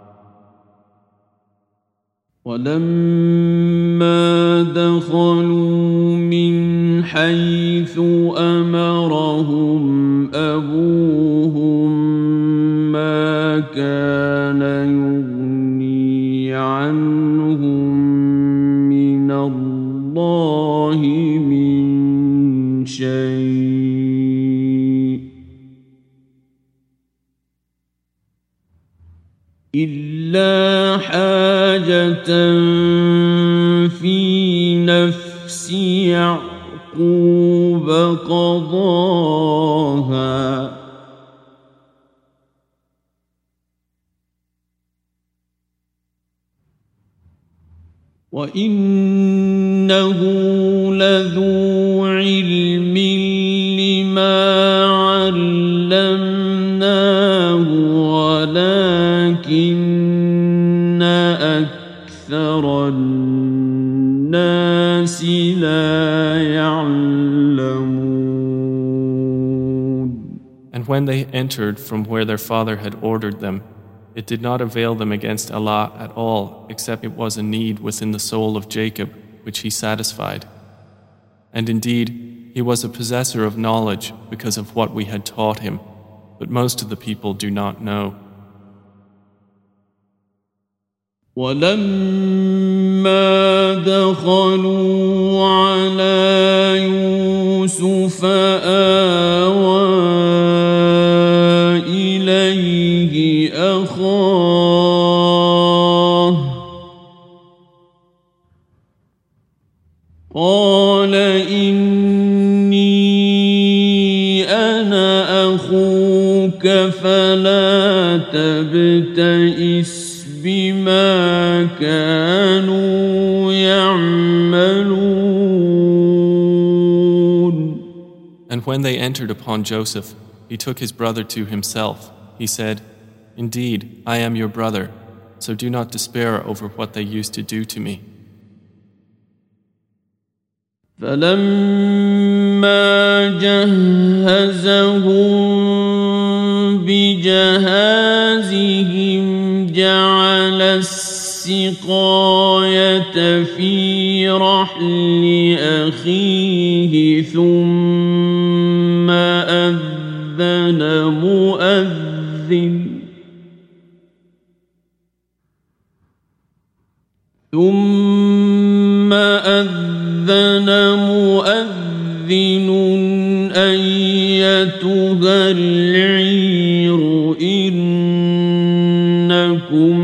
وَلَمَّا دَخَلُوا مِنْ حَيْثُ أَمَرَهُمْ أَبُوهُمْ مَا كَانَ يُغْنِي عَنْهُمْ مِنَ اللَّهِ مِنْ شَيْءٍ إِلَّا حَاجَةً فِي نَفْسِ يَعْقُوبَ قَضَاهَا وَإِنَّهُ لَذُو عِلْمٍ لِّمَا عَلَّمْنَاهُ وَلَكِنَّ أَكْثَرَ النَّاسِ لَا يَعْلَمُونَ. And when they entered from where their father had ordered them, it did not avail them against Allah at all, except it was a need within the soul of Jacob, which He satisfied. And indeed, he was a possessor of knowledge because of what we had taught him, but most of the people do not know. وَلَمَّا دَخَلُوا عَلَى يُوسُفَ آوَى إِلَيْهِ أَخَاهُ قَالَ إِنِّي أَنَا أَخُوكَ فَلَا تَبْتَئِسْ بما كانوا يعملون. And when they entered upon Joseph, he took his brother to himself. He said, Indeed, I am your brother, so do not despair over what they used to do to me. فلما جهزهم بجهازهم جعل السقاية في رحل أخيه ثم أذن مؤذن ثم أذن مؤذن أيتها العير إنكم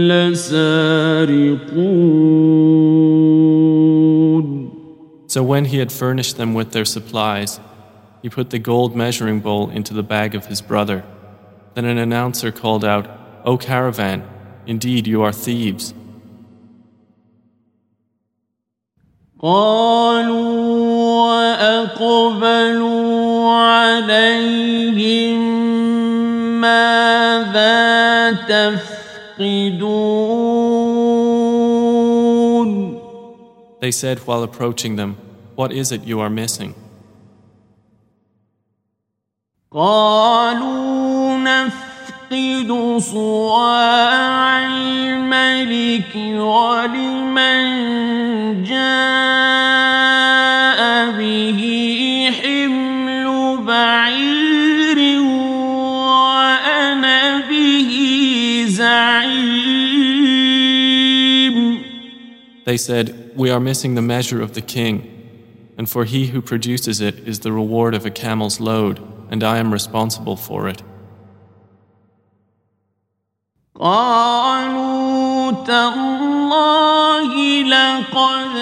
لسارقون. So when he had furnished them with their supplies, he put the gold measuring bowl into the bag of his brother. Then an announcer called out, O caravan, indeed you are thieves. قالوا وأقبلوا عليهم ماذا تفقدون. They said while approaching them, What is it you are missing? قالوا نفقد صواع الملك ولمن جاء به حمل بعير وأنا به زعيم. They said, We are missing the measure of the king, and for he who produces it is the reward of a camel's load, and I am responsible for it. قالوا تالله لقد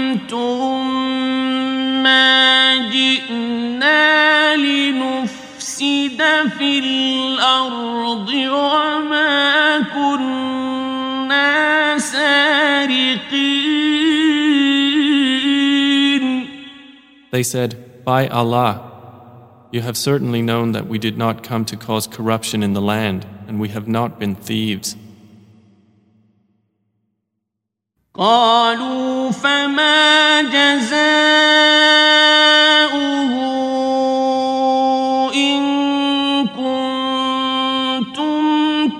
علمتم ما جئنا لنفسد نفسد في الأرض وما كنا سارقين. They said, By Allah, you have certainly known that we did not come to cause corruption in the land, and we have not been thieves. قالوا فما جزاؤه إن كنتم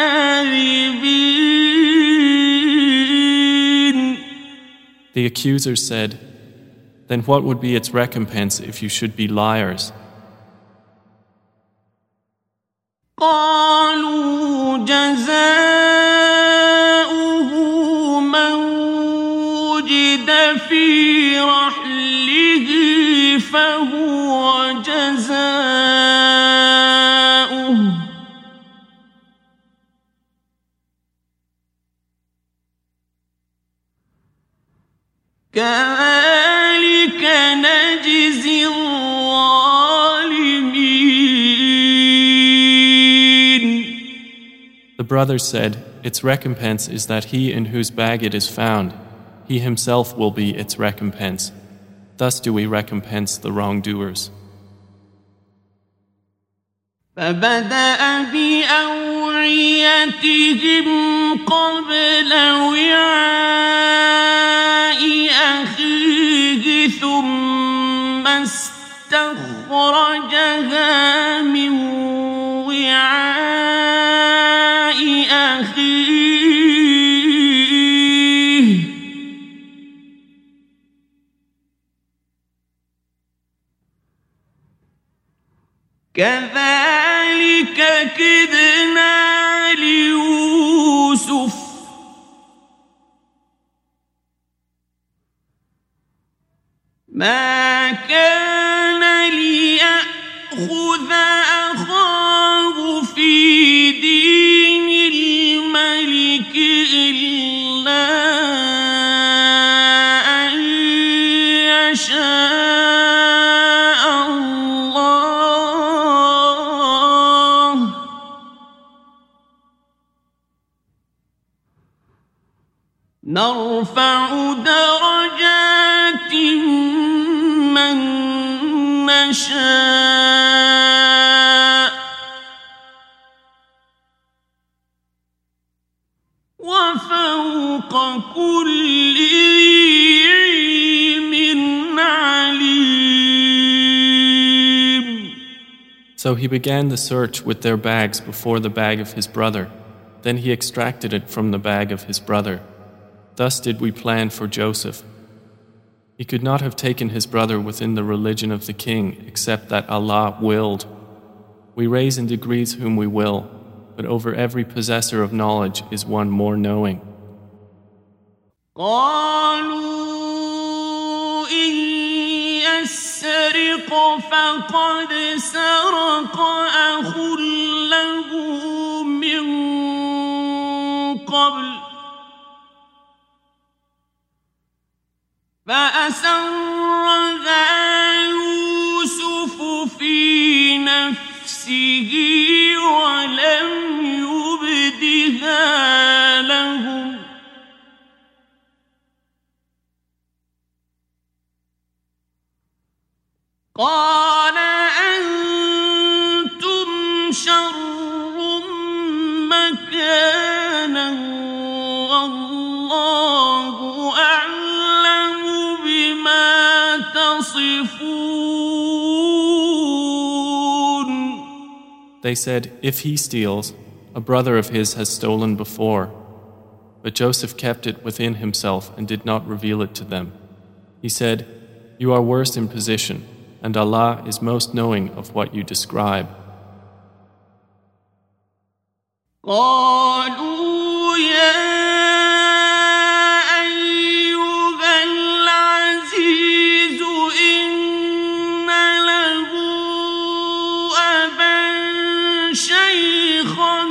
كاذبين. The accusers said, Then what would be its recompense if you should be liars? قالوا جزاؤه من وجد في رحله فهو جزاؤه كذلك نجزي الظالمين. The brothers said, Its recompense is that he in whose bag it is found, he himself will be its recompense. Thus do we recompense the wrongdoers. فبدأ بأوعيتهم قبل وعاء أخيه ثم استخرجها من وعاء أخيه كذلك كدنا ليوسف ما كان ليأخذ أخاه في دين الملك إلا أن يشاء الله نرفع درجات من نشاء وفوق كل ذي علم عليم. So he began the search with their bags before the bag of his brother. Then he extracted it from the bag of his brother. Thus did we plan for Joseph. He could not have taken his brother within the religion of the king except that Allah willed. We raise in degrees whom we will, but over every possessor of knowledge is one more knowing. قالوا إن يسرق فقد سرق أخ له من قبل فأسرها يوسف في نفسه ولم يبدها لهم قال أنتم شر مكانا والله أعلم بما تصفون. They said, If he steals, a brother of his has stolen before. But Joseph kept it within himself and did not reveal it to them. He said, You are worse in position, and Allah is most knowing of what you describe. قالوا يا أيها العزيز إن له أبا شيخا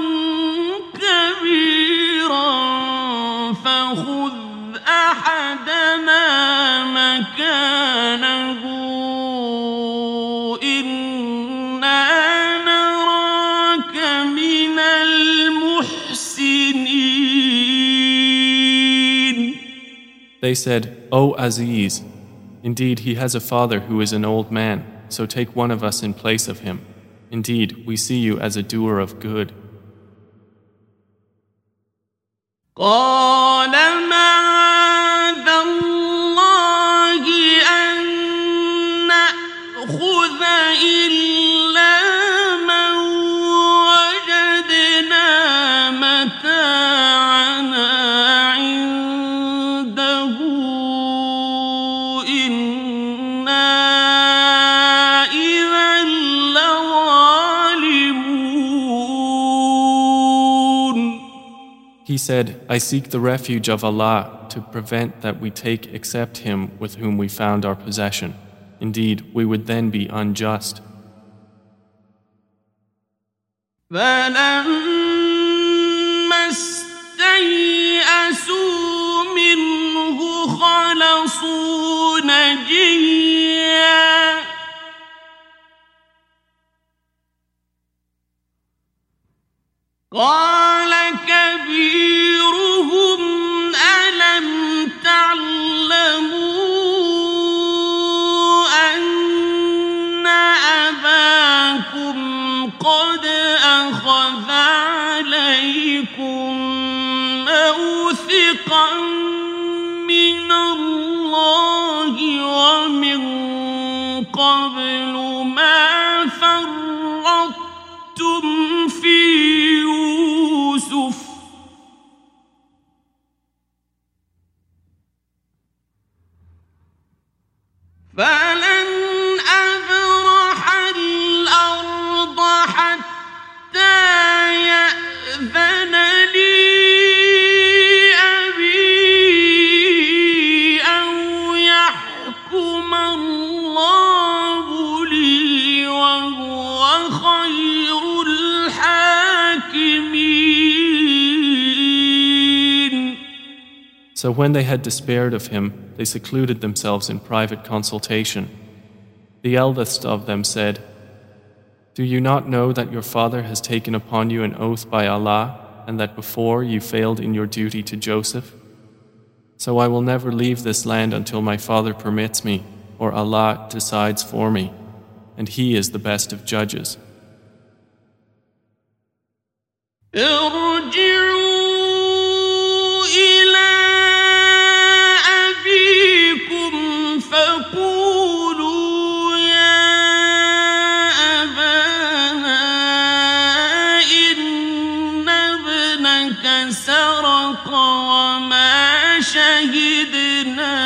كبيرا فخذ أحدنا مكانه إنا They said, O Aziz, indeed he has a father who is an old man, so take one of us in place of him. Indeed, we see you as a doer of good. قال معاذ الله أن نأخذ إلا من وجدنا متاعنا عنده إنا إذا لظالمون. He said, I seek the refuge of Allah to prevent that we take except him with whom we found our possession. Indeed, we would then be unjust. فلما استيئسوا منه خلصوا نجيا قال كبيرهم ألم تعلموا أن أباكم قد أخذ عليكم موثقا من الله ومن قبل ما فرطتم في يوسف فلن أبرح الأرض حتى يأذن لي أبي أو يحكم الله لي وهو خير الحاكمين. So when they had despaired of him, they secluded themselves in private consultation. The eldest of them said, Do you not know that your father has taken upon you an oath by Allah, and that before you failed in your duty to Joseph? So I will never leave this land until my father permits me, or Allah decides for me, and He is the best of judges. فقولوا يا أبانا إن ابنك سرق وما شهدنا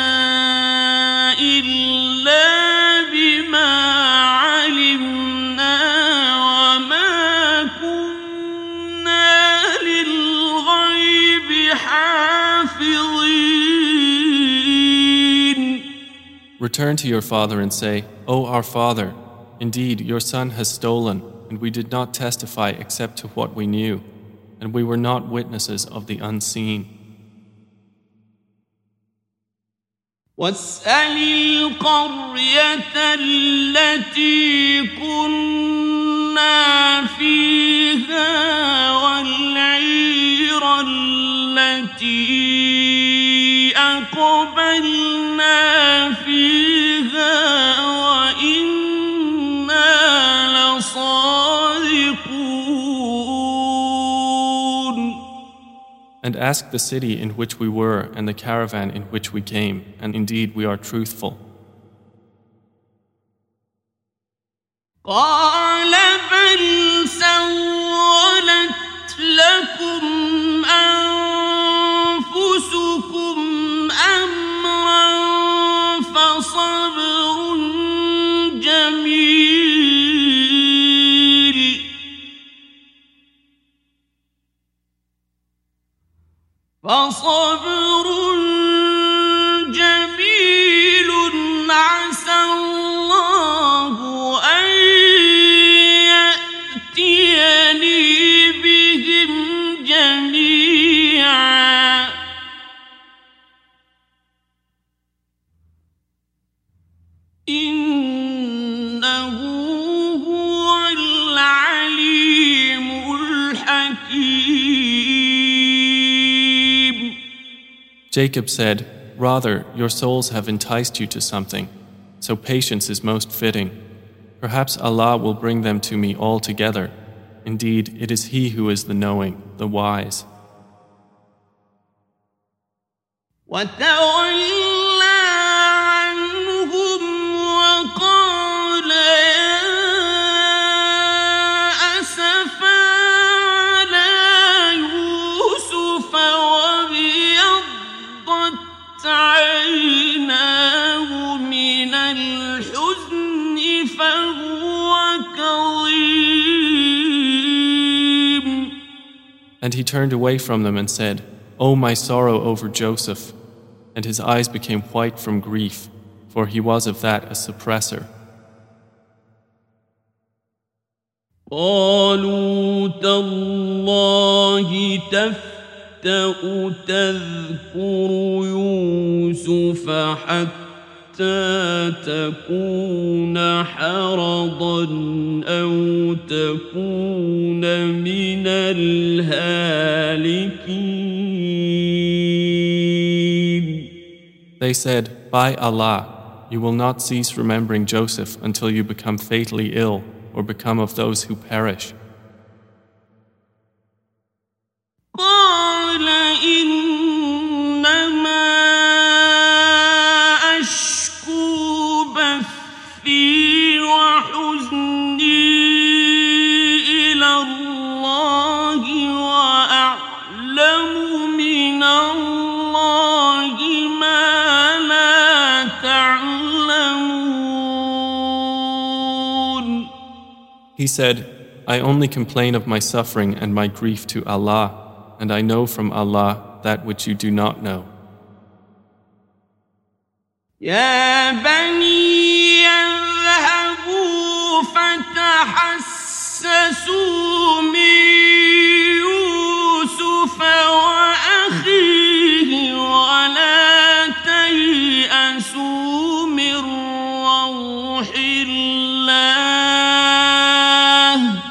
إلا بما علمنا وما كنا للغيب حافظين. Return to your father and say, O our father, indeed your son has stolen, and we did not testify except to what we knew, and we were not witnesses of the unseen. واسأل القرية التي كنا فيها والعير التي أقبلنا فيها وإنا لصادقون. And ask the city in which we were and the caravan in which we came, and indeed we are truthful. قال بل سولت لكم أنفسكم أمرا فصبر جميل فصبر جميل عسى الله أن يأتيني بهم جميعا إنه هو العليم الحكيم. Jacob said, "Rather, your souls have enticed you to something, so patience is most fitting. Perhaps Allah will bring them to me all together. Indeed, it is He who is the knowing, the wise." And he turned away from them and said, "O my sorrow over Joseph." And his eyes became white from grief, for he was of that a suppressor. قالوا تالله تفتأ تذكر يوسف حتى تكون حرضا أو تكون من الهالكين. They said, "By Allah, you will not cease remembering Joseph until you become fatally ill or become of those who perish." قال إنما أشكو بثي وحزني إلى الله وأعلم من الله ما لا تعلمون. He said, "I only complain of my suffering and my grief to Allah, and I know from Allah that which you do not know." يا بني اذهبوا فتحسسوا من يوسف وأخيه ولا تيأسوا من روح الله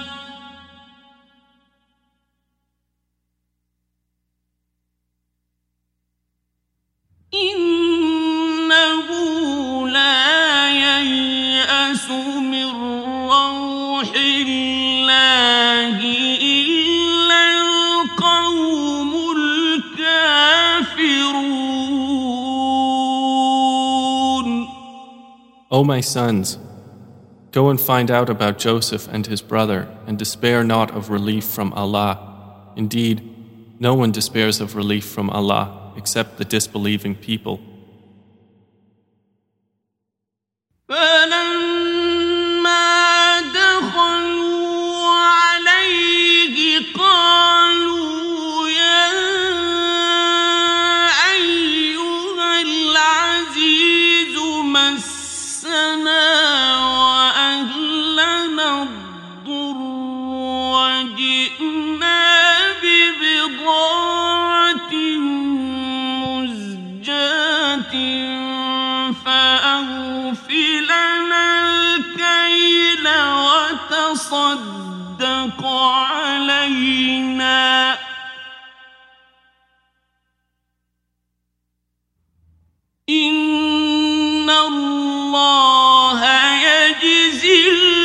إنه لا ييأس من روح الله إلا القوم الكافرون. O my sons, go and find out about Joseph and his brother, and despair not of relief from Allah. Indeed, no one despairs of relief from Allah except the disbelieving people. فلما دخلوا عليه قالوا يا أيها العزيز مسنا وأهلنا الضر وجئنا ببضاعة مزجاة فأوف لنا الكيل وتصدق علينا إن الله يجزي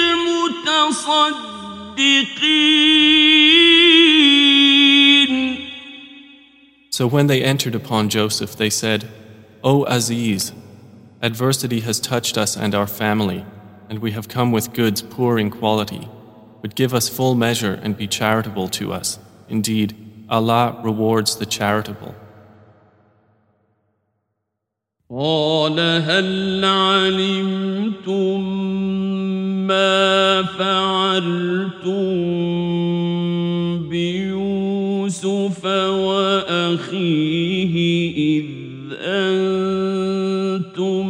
المتصدقين. So when they entered upon Joseph, they said, "O Aziz, adversity has touched us and our family, and we have come with goods poor in quality. But give us full measure and be charitable to us. Indeed, Allah rewards the charitable." قال هل علمتم ما فعلتم بيوسف وأخيه إذ أنتم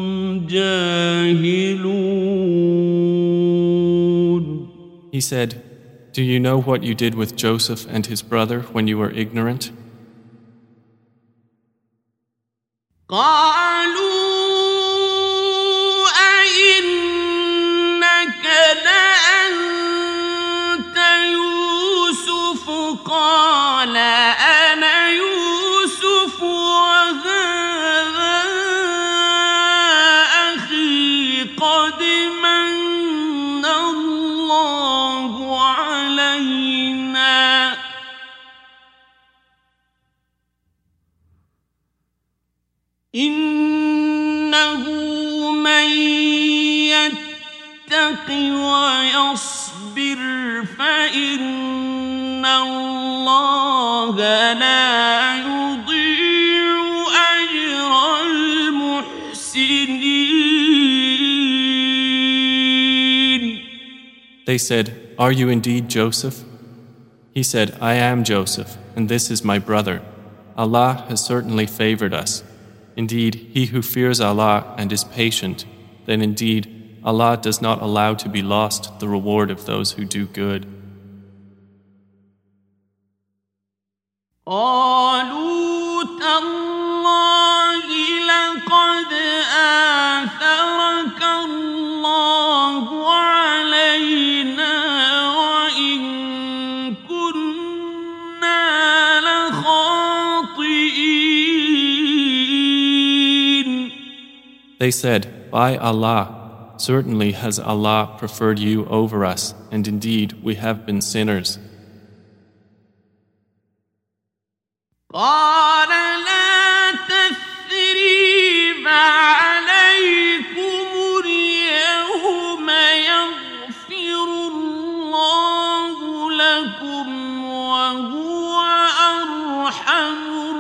جاهلون. He said, "Do you know what you did with Joseph and his brother when you were ignorant?" قالوا أئنك لأنت يوسف قال أنا يوسف وهذا إنه من يتق ويصبر فإن الله لا يضيع أجر المحسنين. They said, "Are you indeed Joseph?" He said, "I am Joseph, and this is my brother. Allah has certainly favored us. Indeed, he who fears Allah and is patient, then indeed Allah does not allow to be lost the reward of those who do good." قالوا تالله لقد آثرك الله علينا وإن كنا لخاطئين. They said, "By Allah, certainly has Allah preferred you over us, and indeed we have been sinners." قال لا تثريب عليكم اليوم يغفر الله لكم وهو أرحم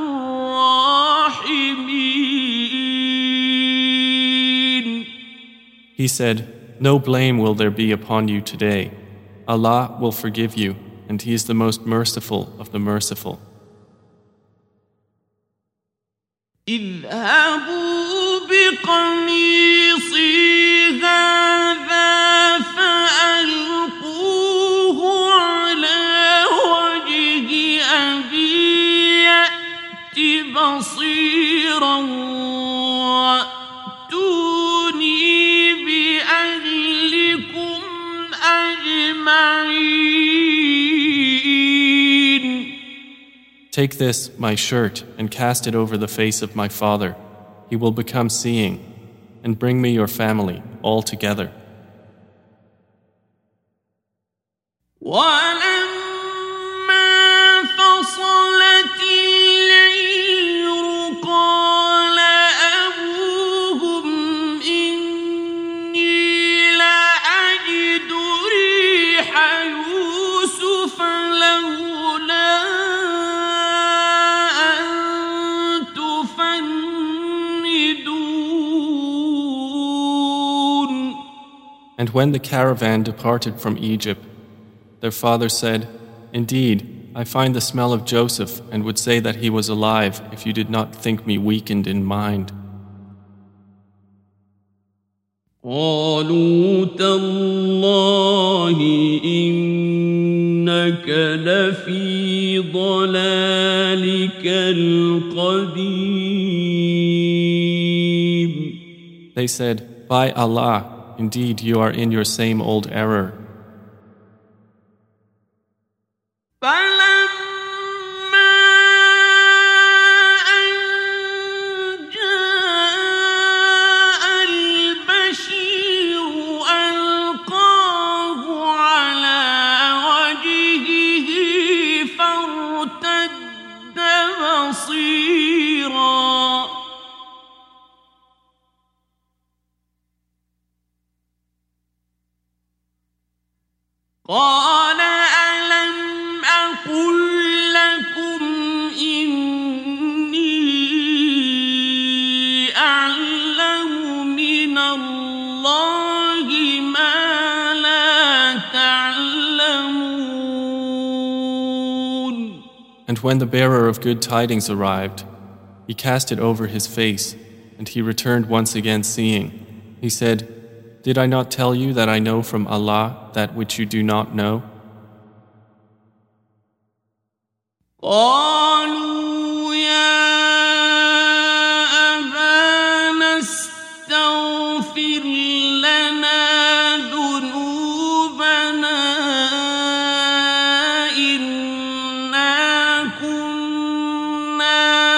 الراحمين. He said, "No blame will there be upon you today. Allah will forgive you, and He is the most merciful of the merciful." اذهبوا بقميصي هذا فألقوه على وجه أبي يأت بصيرا وأتوني بأهلكم أجمعين. Take this, my shirt, and cast it over the face of my father. He will become seeing, and bring me your family all together. ولما فصلت العير قال أبوهم إني لأجد ريح يوسف لولا And when the caravan departed from Egypt, their father said, "Indeed, I find the smell of Joseph and would say that he was alive if you did not think me weakened in mind." قالوا تالله إنك لفي ضلالك القديم. They said, "By Allah, indeed you are in your same old error." فلما أن جاء البشير ألقاه على وجهه فارتد بصيرا قال ألم أقل لكم إني أعلم من الله ما لا تعلمون. And when the bearer of good tidings arrived, he cast it over his face, and he returned once again seeing. He said, "Did I not tell you that I know from Allah that which you do not know?" قالوا يا أبانا استغفر لنا ذنوبنا إنا كنا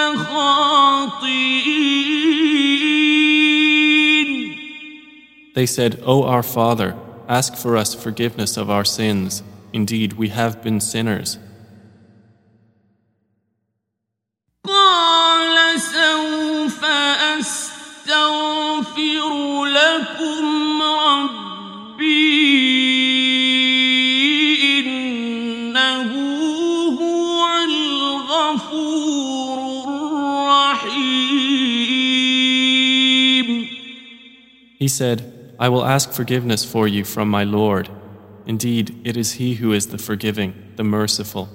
خاطئين. They said, "O our Father, ask for us forgiveness of our sins. Indeed, we have been sinners." قال سوف He said, I will ask forgiveness for you from my Lord. Indeed, it is He who is the forgiving, the merciful.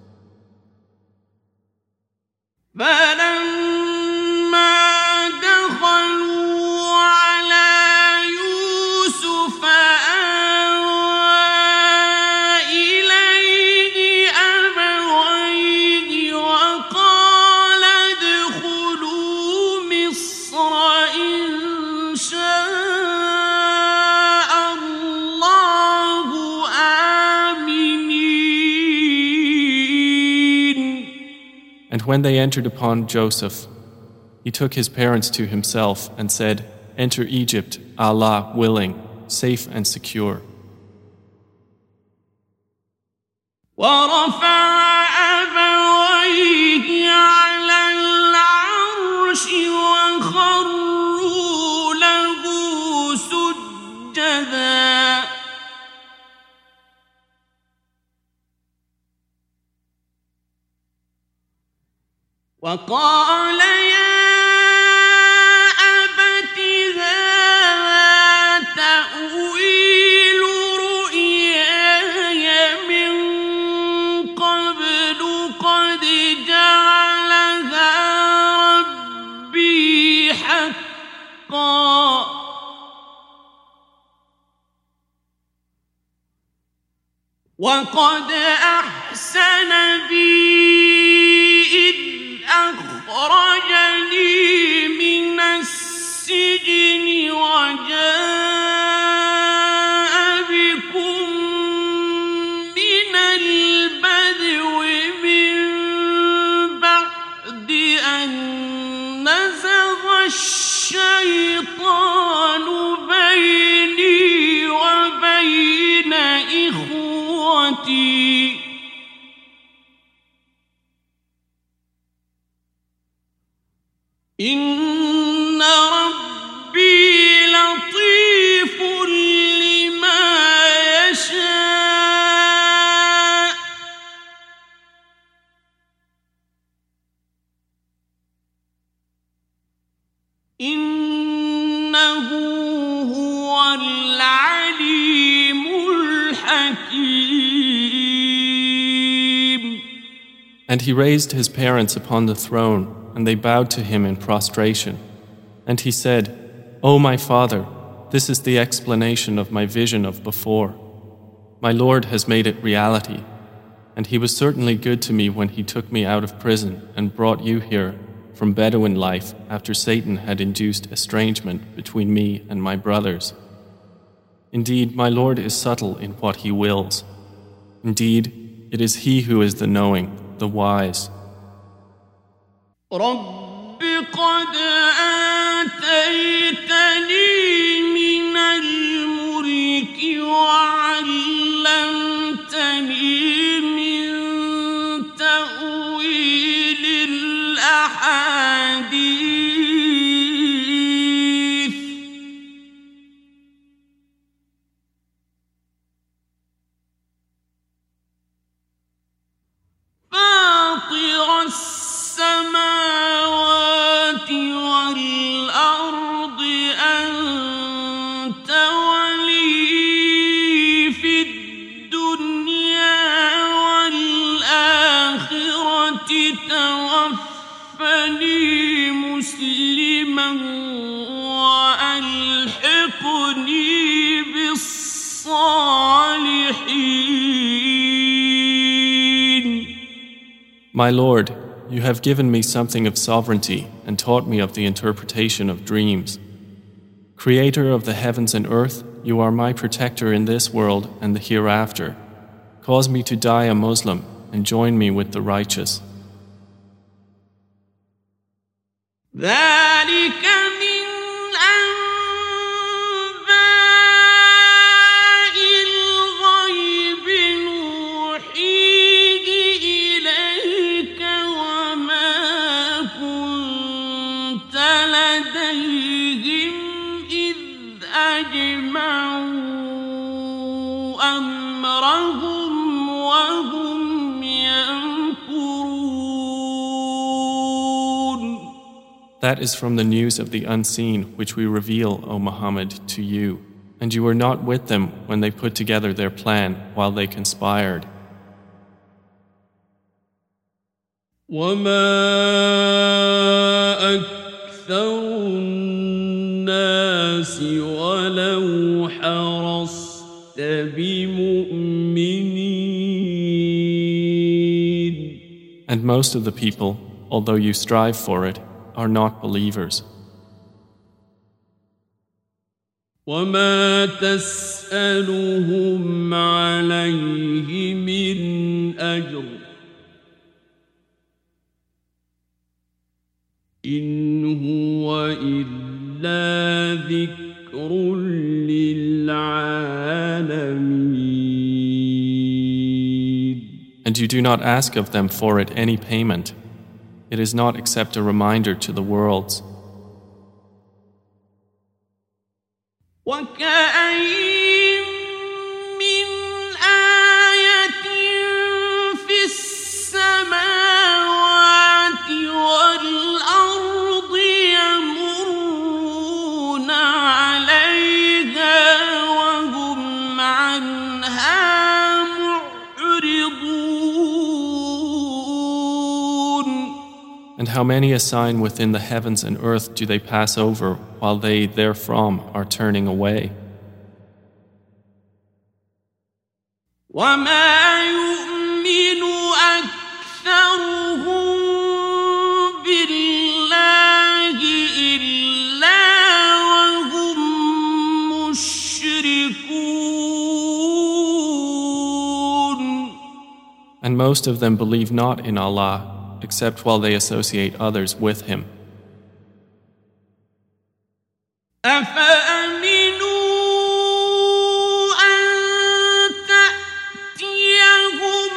And when they entered upon Joseph, he took his parents to himself and said, Enter Egypt, Allah willing, safe and secure. وقال يا أبت هذا تأويل رؤياي من قبل قد جعلها ربي حقا وقد أحسن بي أخرجني من السجن وجاء بكم من البدو من بعد أن نزغ الشيطان بيني وبين إخوتي إن ربي لطيف لما يشاء إنه هو العليم الحكيم. And he raised his parents upon the throne, and they bowed to him in prostration. And he said, O my father, this is the explanation of my vision of before. My Lord has made it reality, and he was certainly good to me when he took me out of prison and brought you here from Bedouin life after Satan had induced estrangement between me and my brothers. Indeed, my Lord is subtle in what he wills. Indeed, it is he who is the knowing, the wise. رب قد آتيتني من الملك وعلمتني من تأويل الأحاديث فاطر السماوات والأرض أنت ولي في الدنيا والآخرة توفني مسلما وألحقني بالصالحين. My Lord, you have given me something of sovereignty and taught me of the interpretation of dreams. Creator of the heavens and earth, you are my protector in this world and the hereafter. Cause me to die a Muslim and join me with the righteous. ذلك من أمرهم وهم يمكرون. That is from the news of the unseen which we reveal, O Muhammad, to you. And you were not with them when they put together their plan while they conspired. وما أكثر الناس ولو حرصت بمؤمنين. And most of the people, although you strive for it, are not believers. وما تسألهم عليه من أجر إن هو إلا ذكر للعالمين. And you do not ask of them for it any payment. It is not except a reminder to the worlds. وكأين من آية في السماوات والأرض يمرون عليها وهم عنها معرضون. And how many a sign within the heavens and earth do they pass over while they therefrom are turning away? وما يؤمن أكثرهم بالله إلا وهم مشركون. And most of them believe not in Allah except while they associate others with Him. أفأمنوا أن تأتيهم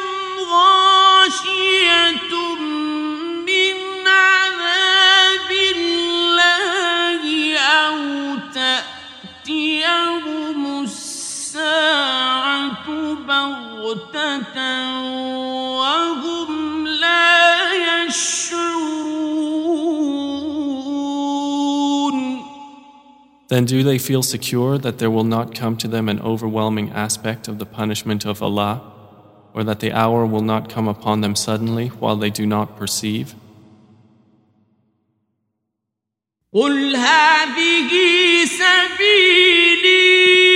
غاشية من عذاب الله أو تأتيهم الساعة بغتة وهم لا يشعرون. Then do they feel secure that there will not come to them an overwhelming aspect of the punishment of Allah, or that the hour will not come upon them suddenly while they do not perceive? قل هذه سبيلي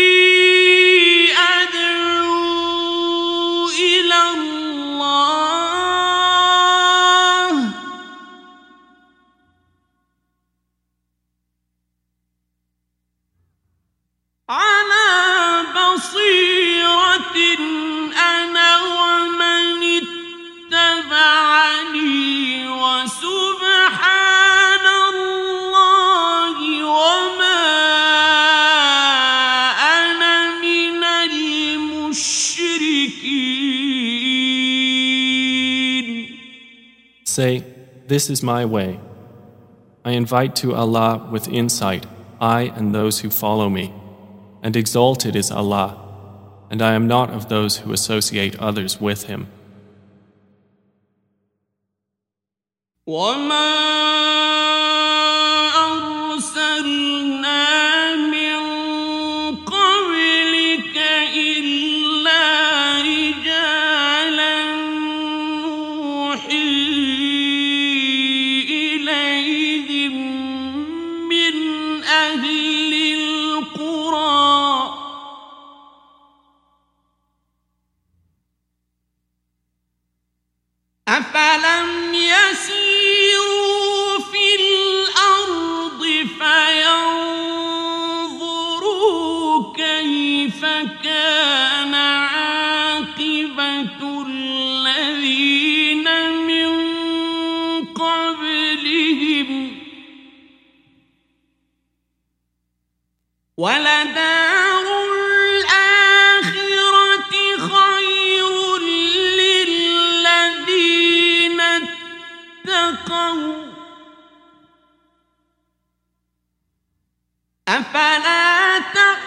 أدعو إلى الله على بصيرة أنا ومن اتبعني وسبحان الله وما أنا من المشركين. Say, this is my way. I invite to Allah with insight, I and those who follow me. And exalted is Allah, and I am not of those who associate others with Him. وما أرسلنا من قبلك إلا رجالا نوحي إليهم من أهل القرى أفلم يسيروا في الأرض فينظروا كيف كان عاقبة الذين من قبلهم ولدار الآخرة خير للذين اتقوا أفلا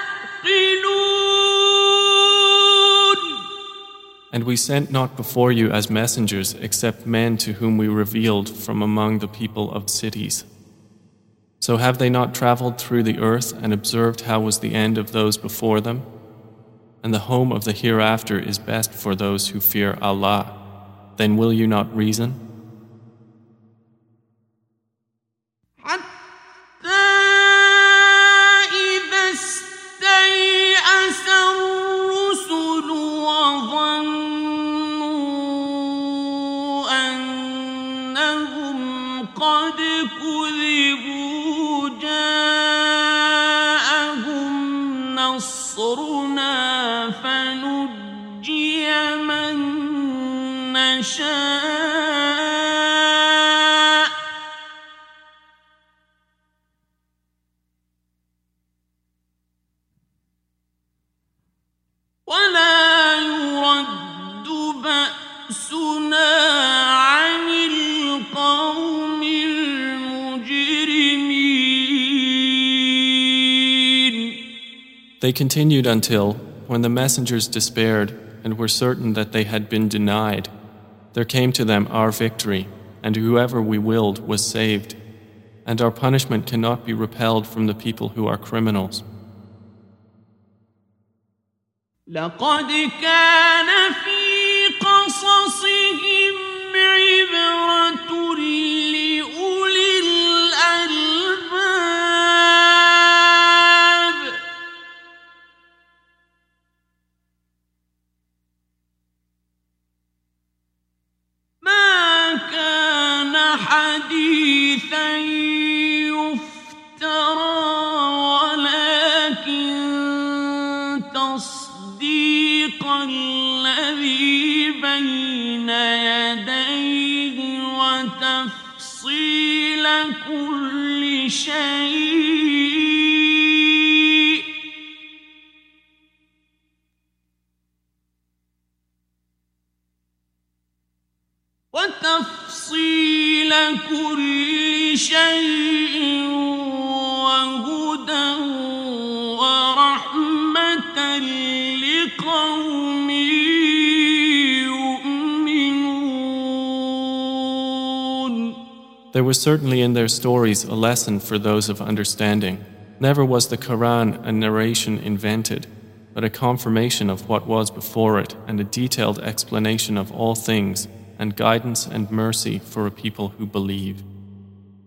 تعقلون. And we sent not before you as messengers except men to whom we revealed from among the people of cities. So have they not traveled through the earth and observed how was the end of those before them? And the home of the hereafter is best for those who fear Allah. Then will you not reason? They continued until, when the messengers despaired and were certain that they had been denied, there came to them our victory, and whoever we willed was saved, and our punishment cannot be repelled from the people who are criminals. لقد كان في قصصهم عبرة لأولي الألباب ما كان حديثا يفترى ولكن تصديق الذي بين يديه وتفصيل كل شيء وتفصيل كل شيء وهدى ورحمة لقوم يؤمنون. There was certainly in their stories a lesson for those of understanding. Never was the Quran a narration invented, but a confirmation of what was before it and a detailed explanation of all things and guidance and mercy for a people who believe.